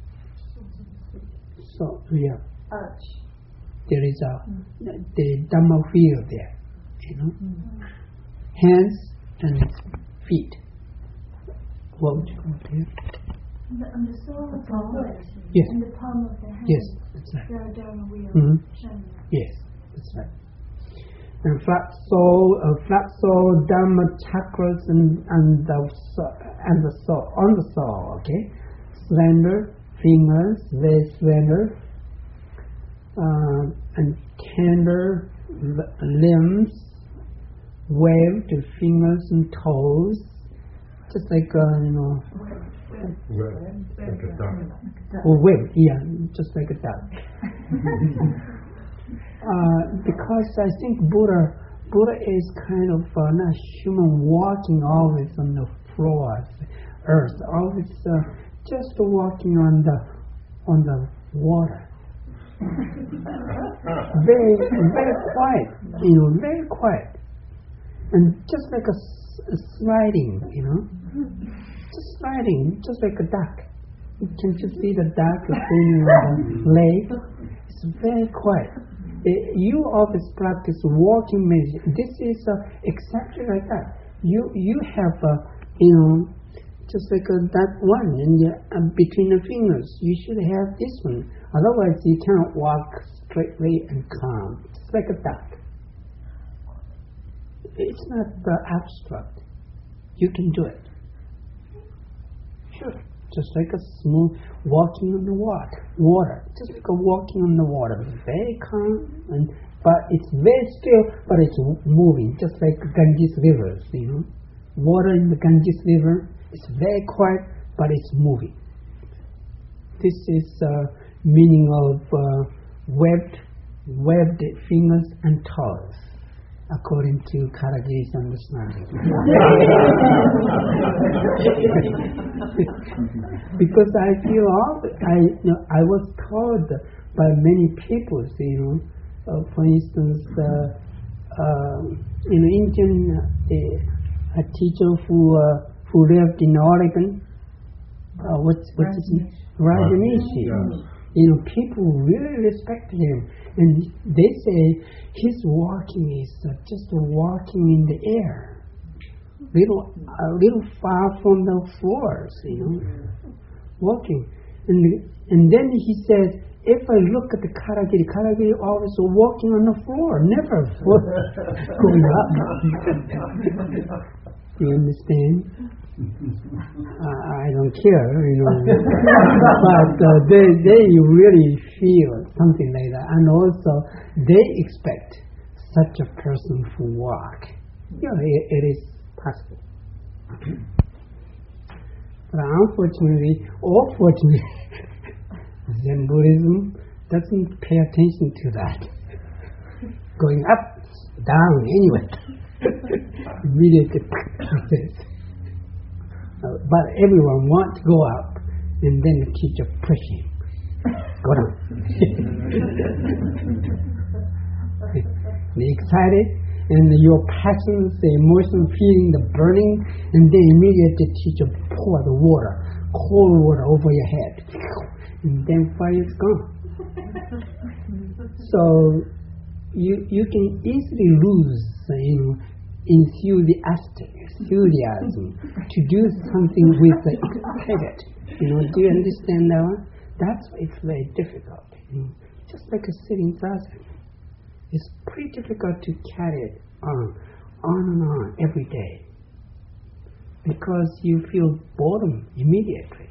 so yeah. Arch. There is a mm-hmm. the Dhamma wheel there. You know, mm-hmm. hands and feet. What would you call it here? The, on the sole of the foot yes. and the palm of the hand. Yes, that's right. There are Dharma wheels. Mm-hmm. Yes, that's right. And flat sole, uh, flat sole, Dhamma chakras, and and the and the sole on the sole. Okay, slender fingers, very slender, uh, and tender limbs, waved fingers and toes, just like uh, you know. Web, like a duck. Or web, yeah, just like a duck. uh, because I think Buddha, Buddha is kind of uh, not human walking always on the floor, earth, always uh, just walking on the on the water. very very quiet, you know, very quiet, and just like a, a sliding, you know. Just sliding, just like a duck. Can't you see the duck swimming on the lake? It's very quiet. Uh, you always practice walking meditation. This is uh, exactly like that. You you have, uh, you know, just like uh, that one, and uh, between the fingers, you should have this one. Otherwise, you cannot walk straightly and calm. Just like a duck. It's not uh, abstract. You can do it. Sure, just like a smooth walking on the water, water, just like a walking on the water, very calm, and but it's very still, but it's moving, just like Ganges rivers, you know, water in the Ganges river, it's very quiet, but it's moving. This is uh, meaning of uh, webbed, webbed fingers and toes, according to Karagiri's understanding. Because I feel all, I you know, I was told by many people, you know, uh, for instance, uh, uh, in Indian, uh, a teacher who uh, who lived in Oregon, uh, what's what's his name? Rajneesh. Yeah. You know, people really respect him, and they say his walking is uh, just walking in the air, little a little far from the floors, you know, walking. And and then he says if I look at the Karagiri, Karagiri always walking on the floor, never going up. Do you understand? Uh, I don't care, you know. But uh, they they really feel something like that, and also they expect such a person to walk. You know, it, it is possible. But unfortunately, or fortunately, Zen Buddhism doesn't pay attention to that. Going up, down, anyway. Immediately, uh, but everyone wants to go up, and then the teacher pushing. Go down. They're excited, and your passions, the emotions, feeling the burning, and then immediately the teacher pour the water, cold water over your head, and then fire is gone. So you you can easily lose, you know, enthusiastic enthusiasm to do something with the excited. You know, do you understand that one? That's why it's very difficult. You know? Just like a sitting zazen. It's pretty difficult to carry it on, on and on every day, because you feel boredom immediately.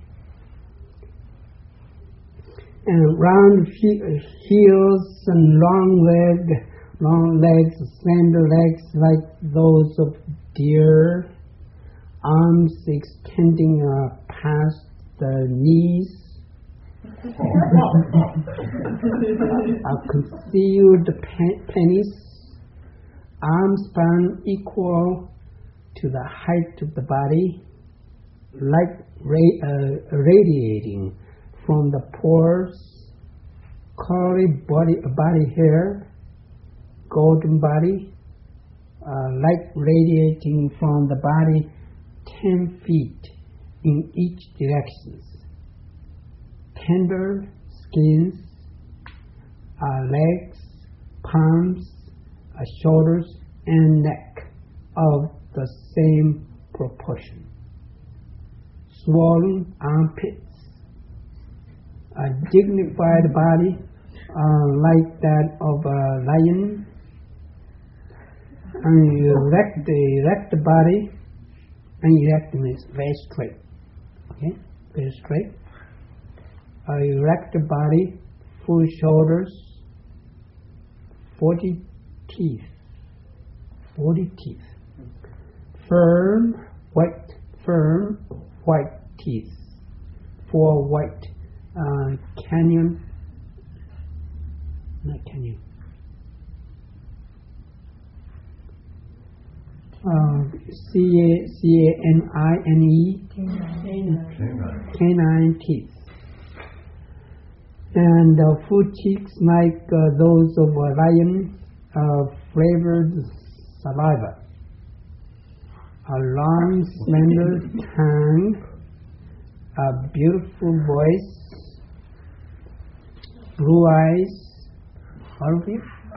And round heels and long leg, long legs, slender legs like those of deer, arms extending uh, past the knees, a concealed penis, arm span equal to the height of the body, light ra- uh, radiating from the pores, curly body, body hair, golden body, uh, light radiating from the body ten feet in each direction. Tender skins, uh, legs, palms, uh, shoulders, and neck of the same proportion. Swollen armpits, a dignified body uh, like that of a lion, and you erect the erect the body, and erect means very straight. Okay, very straight. Uh, erect the body, full shoulders, forty teeth, forty teeth, firm white, firm white teeth, four white uh, canyon, not canyon. Uh, C A C A N I N E, canine. canine teeth. And uh, full cheeks like uh, those of a lion, uh, flavored saliva, a long, slender tongue, a beautiful voice, blue eyes. All of you?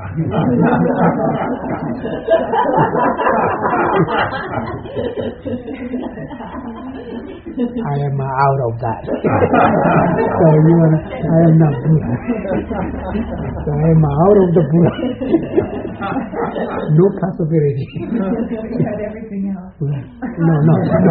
I am out of that. So you are, I am not Buddha. So I am out of the Buddha. No possibility. We had everything else. No, no, no.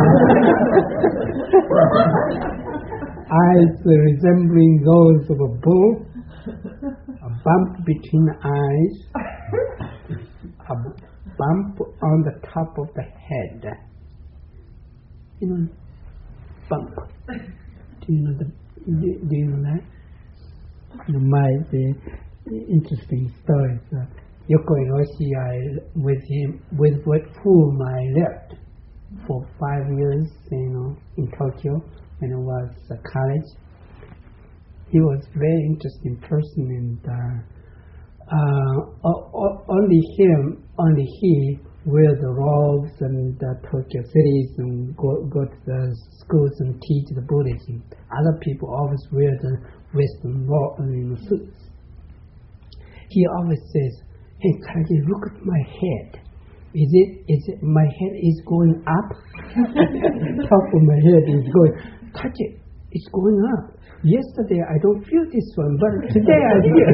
Eyes resembling those of a bull, a bump between the eyes, a bump on the top of the head. You know, bump. Do you know the? Do, do you know that? You know, my the interesting story. So, Yoko Inoshi, I with him with with whom I lived for five years, you know, in Tokyo when I was at college. He was a very interesting person, and uh, uh, only him, only he wear the robes and the Tokyo cities and go, go to the schools and teach the Buddhism. Other people always wear the Western robe, you know, suits. He always says, "Hey, Karagi, look at my head. Is it? Is it? My head is going up. Top of my head is going. Touch it. it's going up. Yesterday I don't feel this one, but today I feel.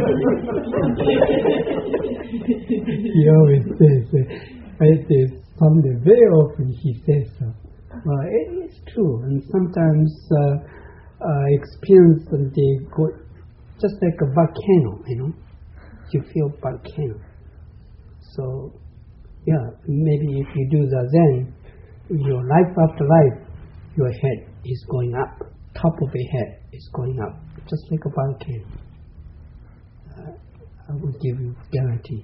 He always says, uh, it is something, very often he says so. Uh, it is true, and sometimes uh, uh, experience and they go just like a volcano, you know. You feel volcano. So, yeah, maybe if you do the Zen, your life after life, your head is going up. Top of your head is going up, just like a volcano. Uh, I will give you guarantee.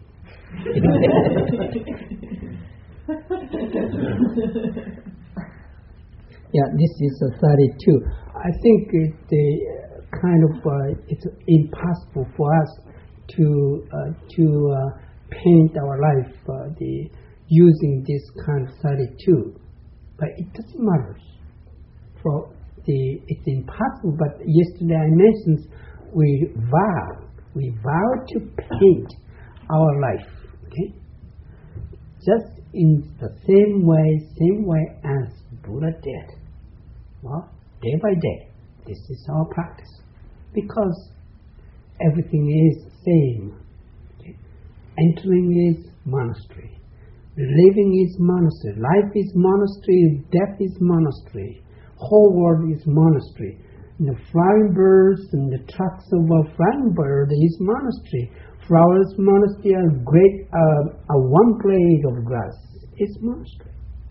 Yeah, this is a thirty-two. I think it uh, kind of uh, it's impossible for us to uh, to uh, paint our life uh, the using this kind of thirty-two, but it doesn't matter. For the it's impossible. But yesterday I mentioned we vow we vow to paint our life. Okay, just in the same way, same way as Buddha did. Well, day by day, this is our practice, because everything is same. Okay? Entering is monastery, living is monastery, life is monastery, death is monastery, whole world is monastery. And the flying birds and the tracks of a flying bird is monastery. Flowers monastery, a great, uh, a one blade of grass is monastery.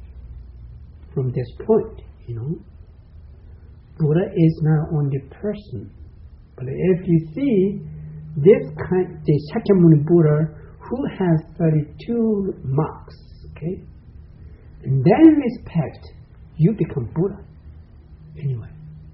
From this point, you know, Buddha is not only person, but if you see this kind, the Shakyamuni Buddha who has thirty-two marks, okay, and then respect, you become Buddha. Anyway,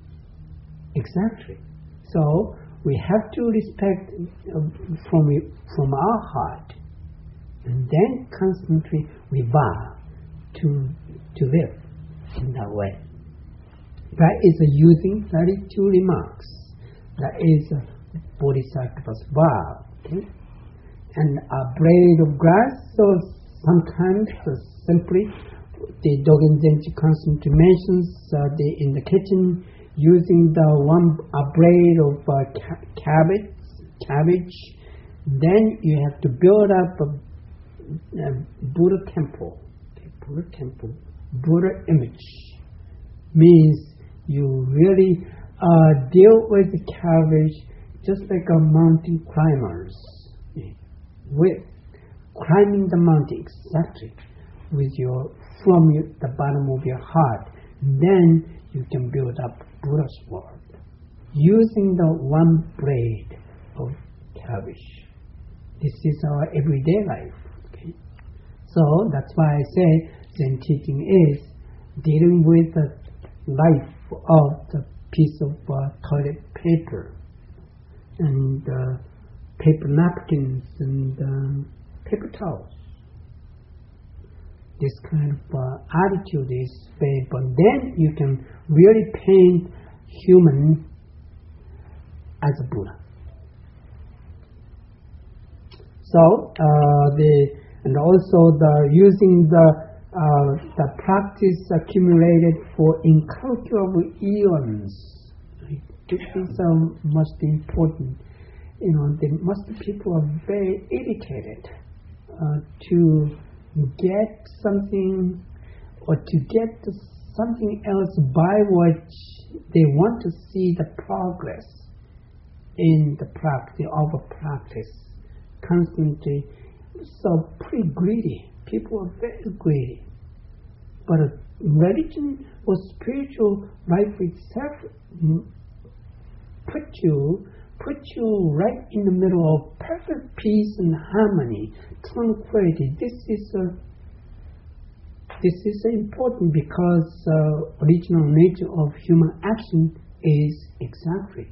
exactly. So we have to respect uh, from from our heart, and then constantly we vow to to live in that way. That is a using thirty-two remarks. That is a Bodhisattva's vow. Okay? And a blade of grass, so sometimes uh, simply the Dogen Zenji constantly mentions uh, the, in the kitchen using the one a blade of uh, ca- cabbage, cabbage. Then you have to build up a, a Buddha temple. Okay? Buddha temple, Buddha image means you really uh, deal with the cabbage just like a mountain climbers, with climbing the mountain exactly with your from your, the bottom of your heart. Then you can build up Buddha's world using the one blade of cabbage. This is our everyday life. Okay? So that's why I say Zen teaching is dealing with the life of the piece of uh, toilet paper and uh, paper napkins and um, paper towels. This kind of uh, attitude is very, but then you can really paint human as a Buddha. So uh, the and also the using the Uh, the practice accumulated for incalculable eons. This is um, most important. You know, the, most people are very irritated uh, to get something or to get something else by which they want to see the progress in the practice of a practice. Constantly, so pretty greedy. People are very greedy. But a religion or spiritual life itself put you, put you right in the middle of perfect peace and harmony, tranquility. This is a, this is important because uh, original nature of human action is exactly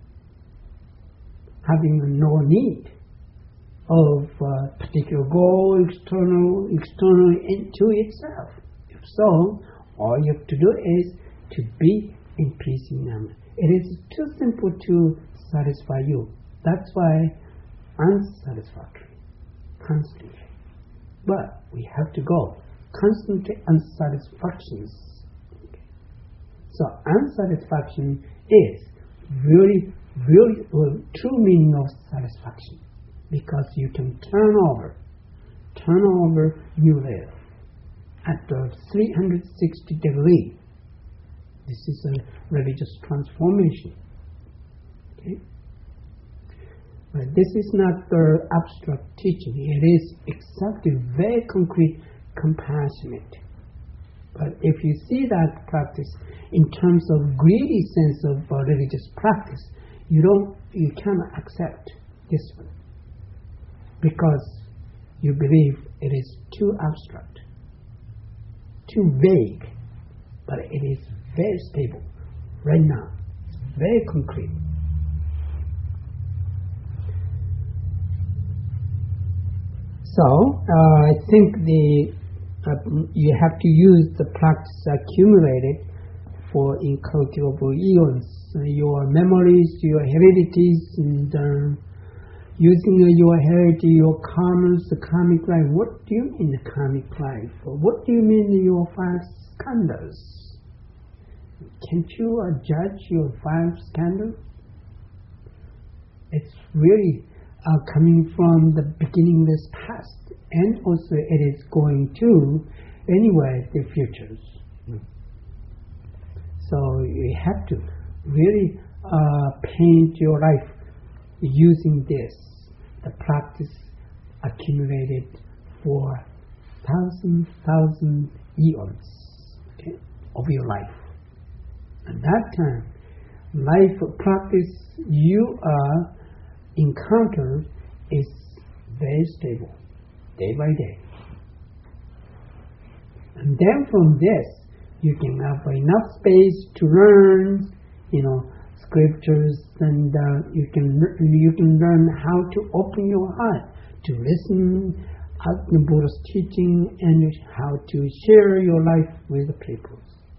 having no need of uh, particular goal, external, external into itself. If so, all you have to do is to be in peace and harmony. It is too simple to satisfy you. That's why unsatisfactory, constantly. But we have to go constantly unsatisfactions. Okay. So unsatisfaction is really, really well, true meaning of satisfaction, because you can turn over, turn over new layer at the three hundred sixty degree. This is a religious transformation. Okay? But this is not the abstract teaching. It is exactly very concrete, compassionate. But if you see that practice in terms of greedy sense of uh, religious practice, you don't, you cannot accept this one, because you believe it is too abstract, too vague. But it is very stable right now, very concrete. So uh, I think the uh, you have to use the practice accumulated for incalculable eons, uh, your memories, your heredities, and uh, using uh, your heritage, your karmas, the karmic life. What do you mean the karmic life? Or what do you mean your five skandhas? Can't you uh, judge your five skandhas? It's really uh, coming from the beginningless past, and also it is going to, anyway, the futures. So you have to really uh, paint your life using this, the practice accumulated for thousands, thousands eons, okay, of your life. At that time, life practice you are encounter is very stable, day by day. And then from this, you can have enough space to learn, you know, scriptures, and uh, you can you can learn how to open your heart to listen at the Buddha's teaching, and how to share your life with the people.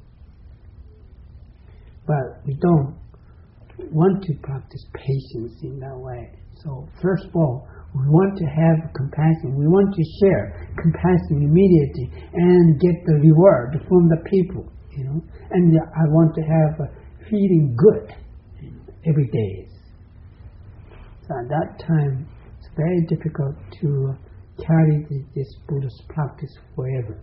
But we don't want to practice patience in that way. So first of all, we want to have compassion. We want to share compassion immediately and get the reward from the people, you know. And I want to have a feeling good, you know, every day. So at that time, it's very difficult to carry this Buddhist practice forever.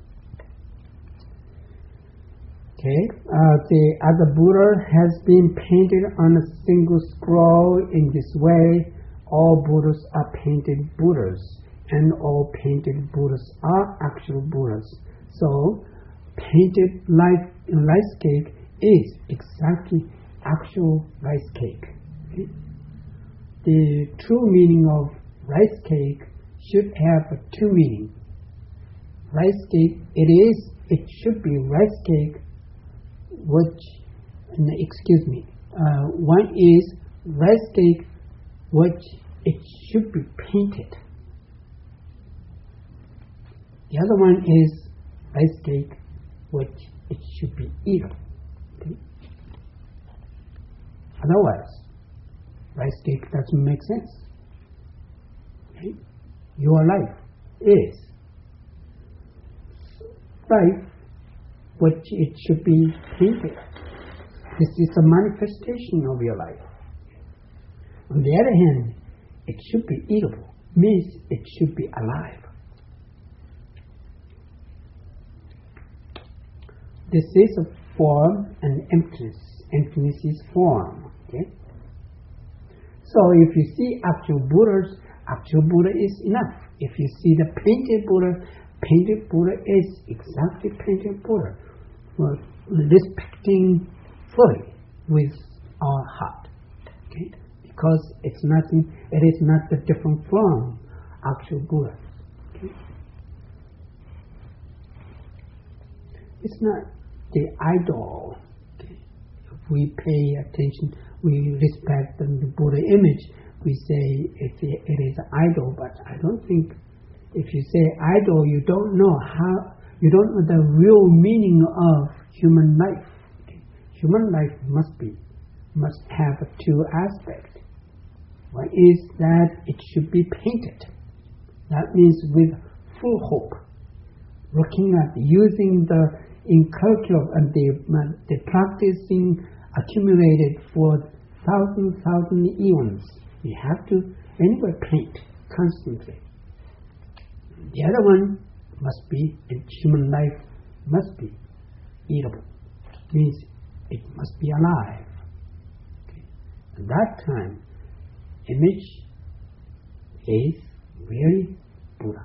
Okay, uh, the other Buddha has been painted on a single scroll. In this way, all Buddhas are painted Buddhas, and all painted Buddhas are actual Buddhas. So, painted life in rice cake is exactly actual rice cake. Okay? The true meaning of rice cake should have a two meaning. Rice cake, it is, it should be rice cake, which, excuse me, uh, one is rice cake which it should be painted. The other one is rice cake which it should be eaten. Okay? Otherwise, rice cake doesn't make sense. Okay? Your life is life which it should be painted. This is a manifestation of your life. On the other hand, it should be eatable, means it should be alive. This is a form and emptiness. Emptiness is form. Okay? So if you see actual Buddhas, actual Buddha is enough. If you see the painted Buddha, painted Buddha is exactly painted Buddha. Well, respecting fully with our heart. Okay? Because it's nothing, it is not the different from actual Buddha. Okay? It's not the idol. Okay? If we pay attention, we respect the Buddha image, we say it, it is an idol, but I don't think, if you say idol, you don't know how, you don't know the real meaning of human life. Okay? Human life must be, must have two aspects. One is that it should be painted. That means with full hope, looking at using the in culture, and the, the practicing accumulated for thousand, thousand eons. We have to anyway paint constantly. The other one must be, in human life must be eatable. Means it must be alive. Okay. At that time, image is really Buddha.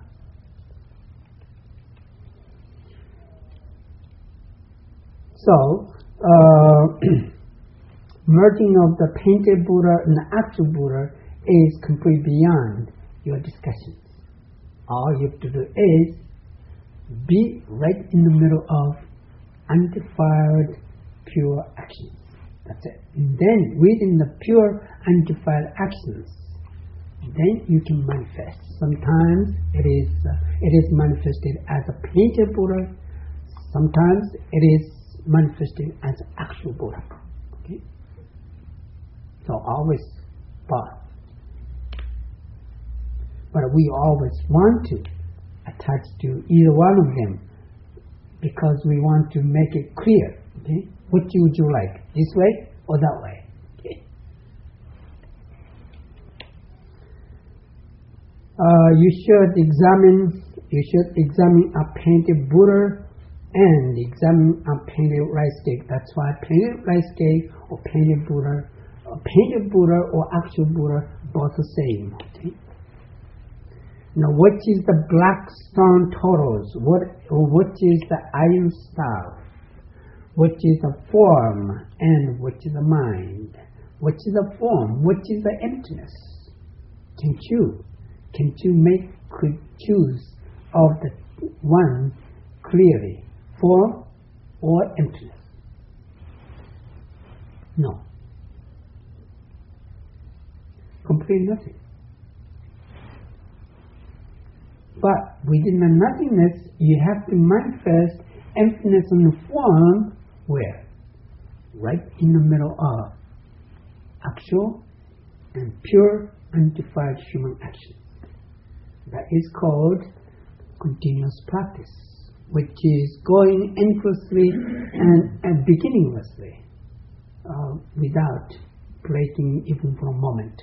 So, uh, merging of the painted Buddha and the actual Buddha is completely beyond your discussions. All you have to do is be right in the middle of undefiled, pure actions. That's it. And then, within the pure, undefiled actions, then you can manifest. Sometimes it is uh, it is manifested as a painted Buddha. Sometimes it is manifested as actual Buddha. Okay? So always both. But we always want to attach to either one of them because we want to make it clear. Okay? What would you like? This way or that way? Okay. Uh, you should examine. You should examine a painted Buddha and examine a painted rice cake. That's why painted rice cake or painted Buddha, or painted Buddha or actual Buddha, both the same. Okay? Now, what is the black stone turtles? What or what is the iron staff? What is the form and what is the mind? What is the form? What is the emptiness? Can you can you make could choose of the one clearly, form or emptiness? No. Completely nothing. But within the nothingness, you have to manifest emptiness in the form where? Right in the middle of actual and pure, undefiled human action. That is called continuous practice, which is going endlessly and, and beginninglessly, uh, without breaking even for a moment.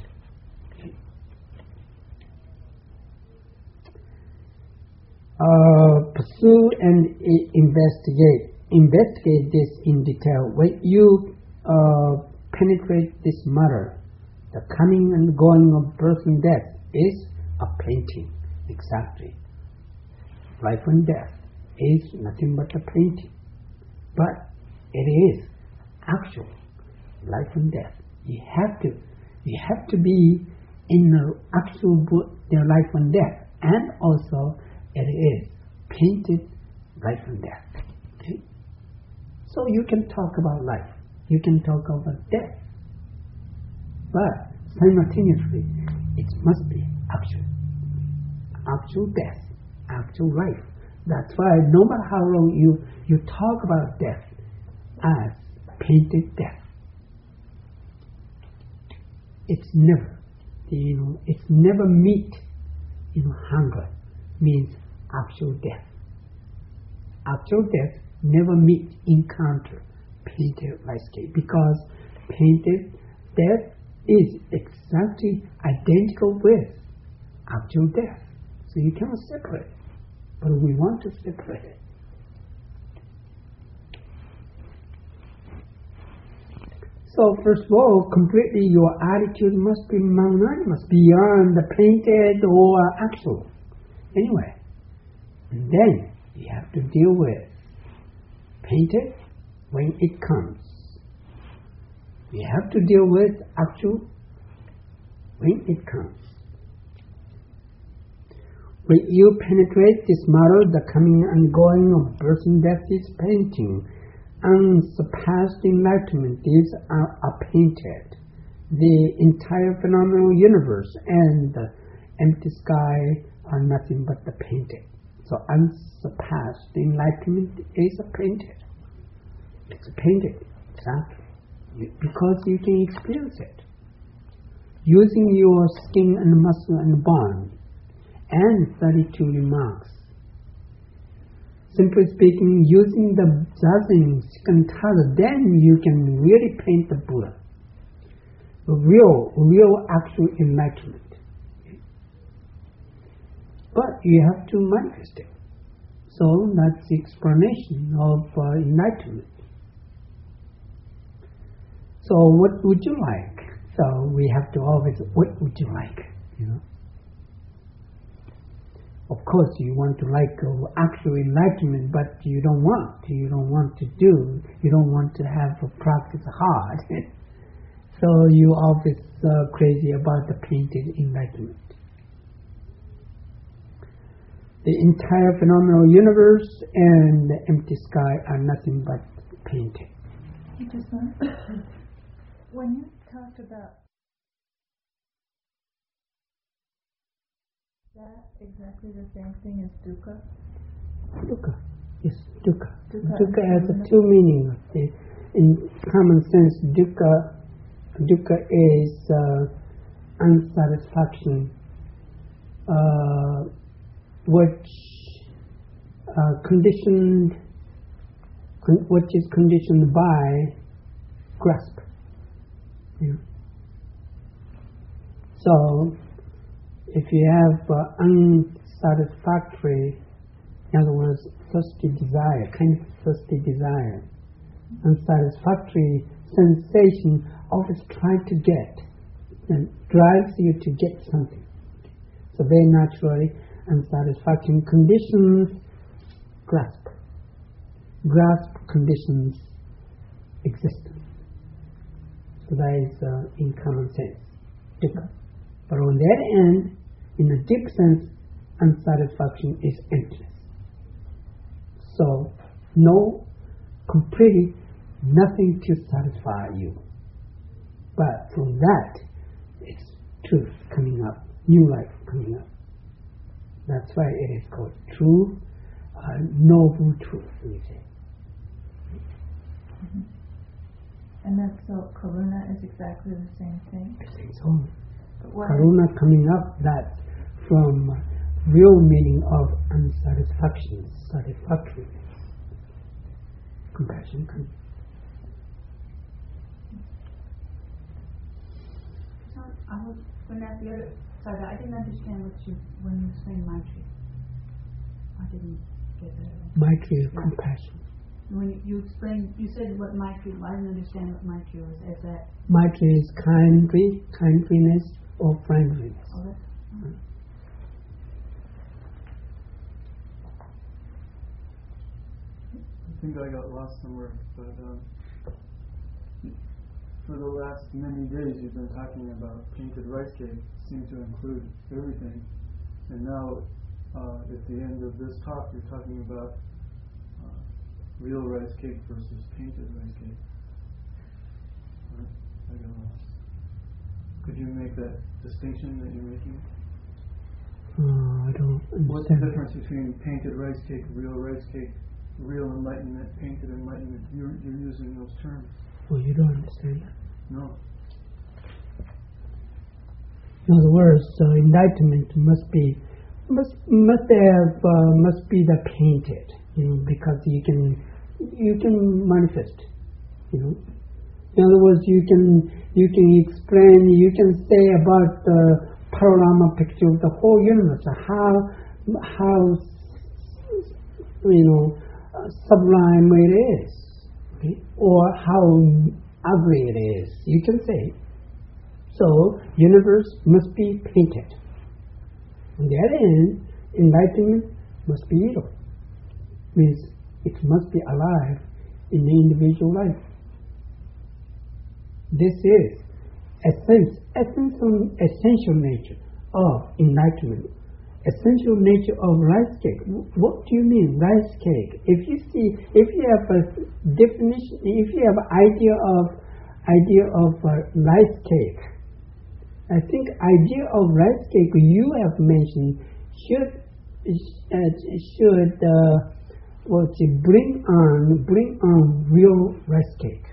Uh, pursue and I- investigate. Investigate this in detail. When you uh, penetrate this matter, the coming and going of birth and death is a painting, exactly. Life and death is nothing but a painting. But it is actual life and death. You have to, you have to be in the actual their life and death, and also it is painted life and death. Okay? So you can talk about life, you can talk about death, but simultaneously it must be actual. Actual death, actual life. That's why no matter how long you, you talk about death as painted death, it's never, you know, it's never meet, you know, hunger means actual death. Actual death never meet, encounter painted landscape, because painted death is exactly identical with actual death. So you cannot separate it, but we want to separate it. So first of all, completely your attitude must be magnanimous, beyond the painted or actual. Anyway, and then you have to deal with painted when it comes. You have to deal with actual when it comes. When you penetrate this matter, the coming and going of birth and death is painting. Unsurpassed enlightenment is are, are painted. The entire phenomenal universe and the empty sky are nothing but the painted. So unsurpassed enlightenment is a painted. It's a painted, exactly. You, because you can experience it. Using your skin and muscle and bone and thirty-two remarks. Simply speaking, using the zazen, shikantaza, then you can really paint the Buddha. Real, real actual enlightenment. But you have to manifest it. So that's the explanation of uh, enlightenment. So what would you like? So we have to always, what would you like? You know. Of course, you want to like uh, actual enlightenment, but you don't want. You don't want to do. You don't want to have to practice hard. So you always uh, crazy about the painted enlightenment. The entire phenomenal universe and the empty sky are nothing but painting. When you talked about that, exactly the same thing as dukkha? Dukkha, yes, dukkha. Dukkha, dukkha has a two meanings. In common sense, dukkha, dukkha is uh, unsatisfaction, uh, which uh, conditioned, con- which is conditioned by grasp. Yeah. So, if you have uh, unsatisfactory, in other words, thirsty desire, kind of thirsty desire, unsatisfactory sensation, always trying to get, and drives you to get something. So very naturally, unsatisfaction conditions grasp. Grasp conditions existence. So that is uh, in common sense, dukkha. But on the other end, in a deep sense, unsatisfaction is emptiness. So, no, completely nothing to satisfy you. But from that, it's truth coming up, new life coming up. That's why it is called true, uh, noble truth, we say. Mm-hmm. And that's so, karuna is exactly the same thing? I think so. But Karuna coming up, that from real meaning of unsatisfaction, satisfactoriness. Compassion comes. So I was when at the other side, I didn't understand what you when you were saying Maitri. I didn't get that. Maitri is yeah. compassion. When you explained, you said what Maitri. I didn't understand what Maitri was. As that. Maitri is kindly, kindliness or friendliness. Oh, that's, oh. I think I got lost somewhere, but um, for the last many days you've been talking about painted rice cake. Seemed to include everything, and now uh, at the end of this talk you're talking about uh, real rice cake versus painted rice cake. Right? I got lost. Could you make that distinction that you're making? Uh, I don't understand. What's the difference between painted rice cake, real rice cake, real enlightenment, painted enlightenment? You're, you're using those terms. Well, you don't understand that. No. In other words, uh, enlightenment must be must must have uh, must be the painted, you know, because you can you can manifest, you know. In other words, you can you can explain, you can say about the panorama picture of the whole universe, how how you know uh, sublime it is, okay? Or how ugly it is. You can say. So, universe must be painted. On the other end, enlightenment must be real. Means it must be alive in the individual life. This is essence, essential, essential nature of enlightenment. Essential nature of rice cake. What do you mean, rice cake? If you see, if you have a definition, if you have an idea of idea of uh, rice cake, I think idea of rice cake you have mentioned should uh, should uh, what you bring on bring on real rice cake.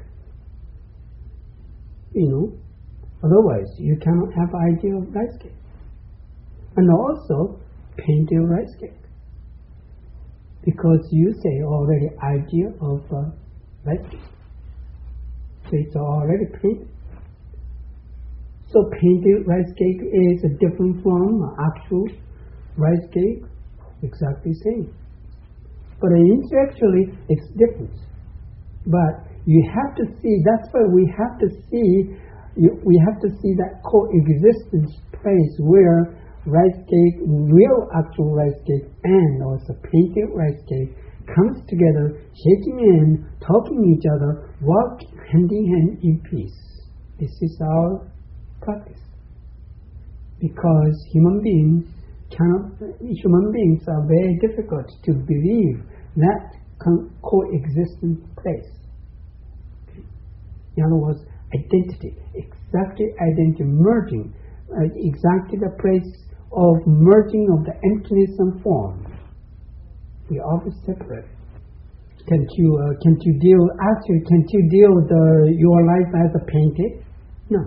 You know, otherwise you cannot have idea of rice cake. And also painted rice cake. because you say already idea of uh, rice cake. So it's already painted. So painted rice cake is a different from actual rice cake, exactly same. But intellectually, it's different. But you have to see, that's why we have to see, you, we have to see that coexistence place where rice cake, real actual rice cake, and also painted rice cake comes together, shaking in, talking to each other, walk hand in hand in peace. This is our practice. Because human beings cannot, human beings are very difficult to believe that co- coexistent place. Okay. In other words, identity, exactly identity merging, uh, exactly the place of merging of the emptiness and form. We always separate. Can't you, uh, can't you deal, actually, can't you deal with the, your life as a painted? No.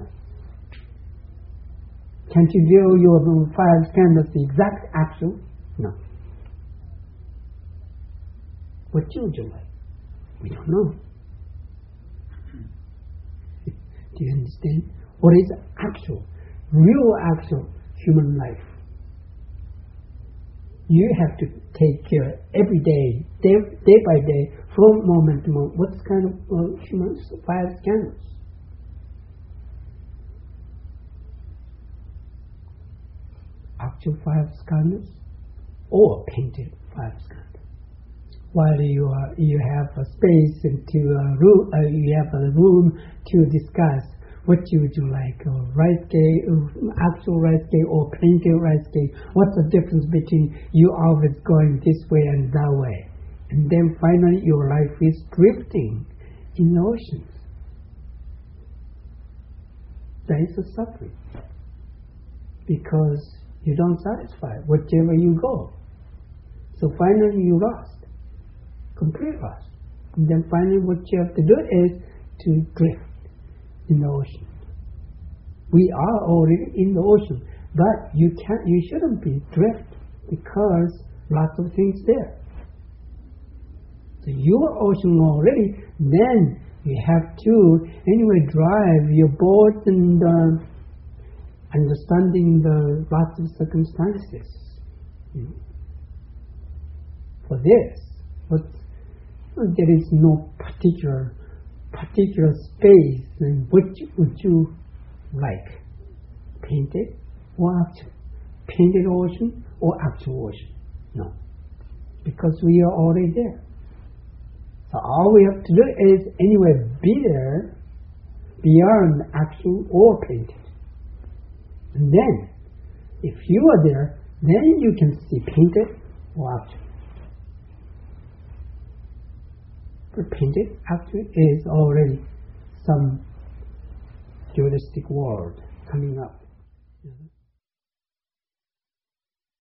Can't you deal your five skandhas the exact actual? No. What would you like? We don't know. Do you understand? What is actual, real actual human life? You have to take care every day, day, day by day, from moment to moment. What kind of uh, human five skandhas? Actual five skandhas or painted five skandhas. While you are, you have a space and to a room, uh, you have a room to discuss what you would you like, uh, rice cake, uh, actual rice cake or painted rice cake. What's the difference between you always going this way and that way? And then finally your life is drifting in the oceans. That is a suffering. Because you don't satisfy whichever you go. So finally you lost. Complete loss. And then finally what you have to do is to drift in the ocean. We are already in the ocean, but you can't, you shouldn't be drift because lots of things there. So you're ocean already, then you have to anyway drive your boat and uh, understanding the lots of circumstances. You know. For this, what there is no particular particular space in which would you like, painted or actual, painted ocean or actual ocean. No, because we are already there. So all we have to do is anyway be there beyond actual or painted. And then, if you are there, then you can see painted or actual. But painted actually is already some dualistic world coming up. Mm-hmm.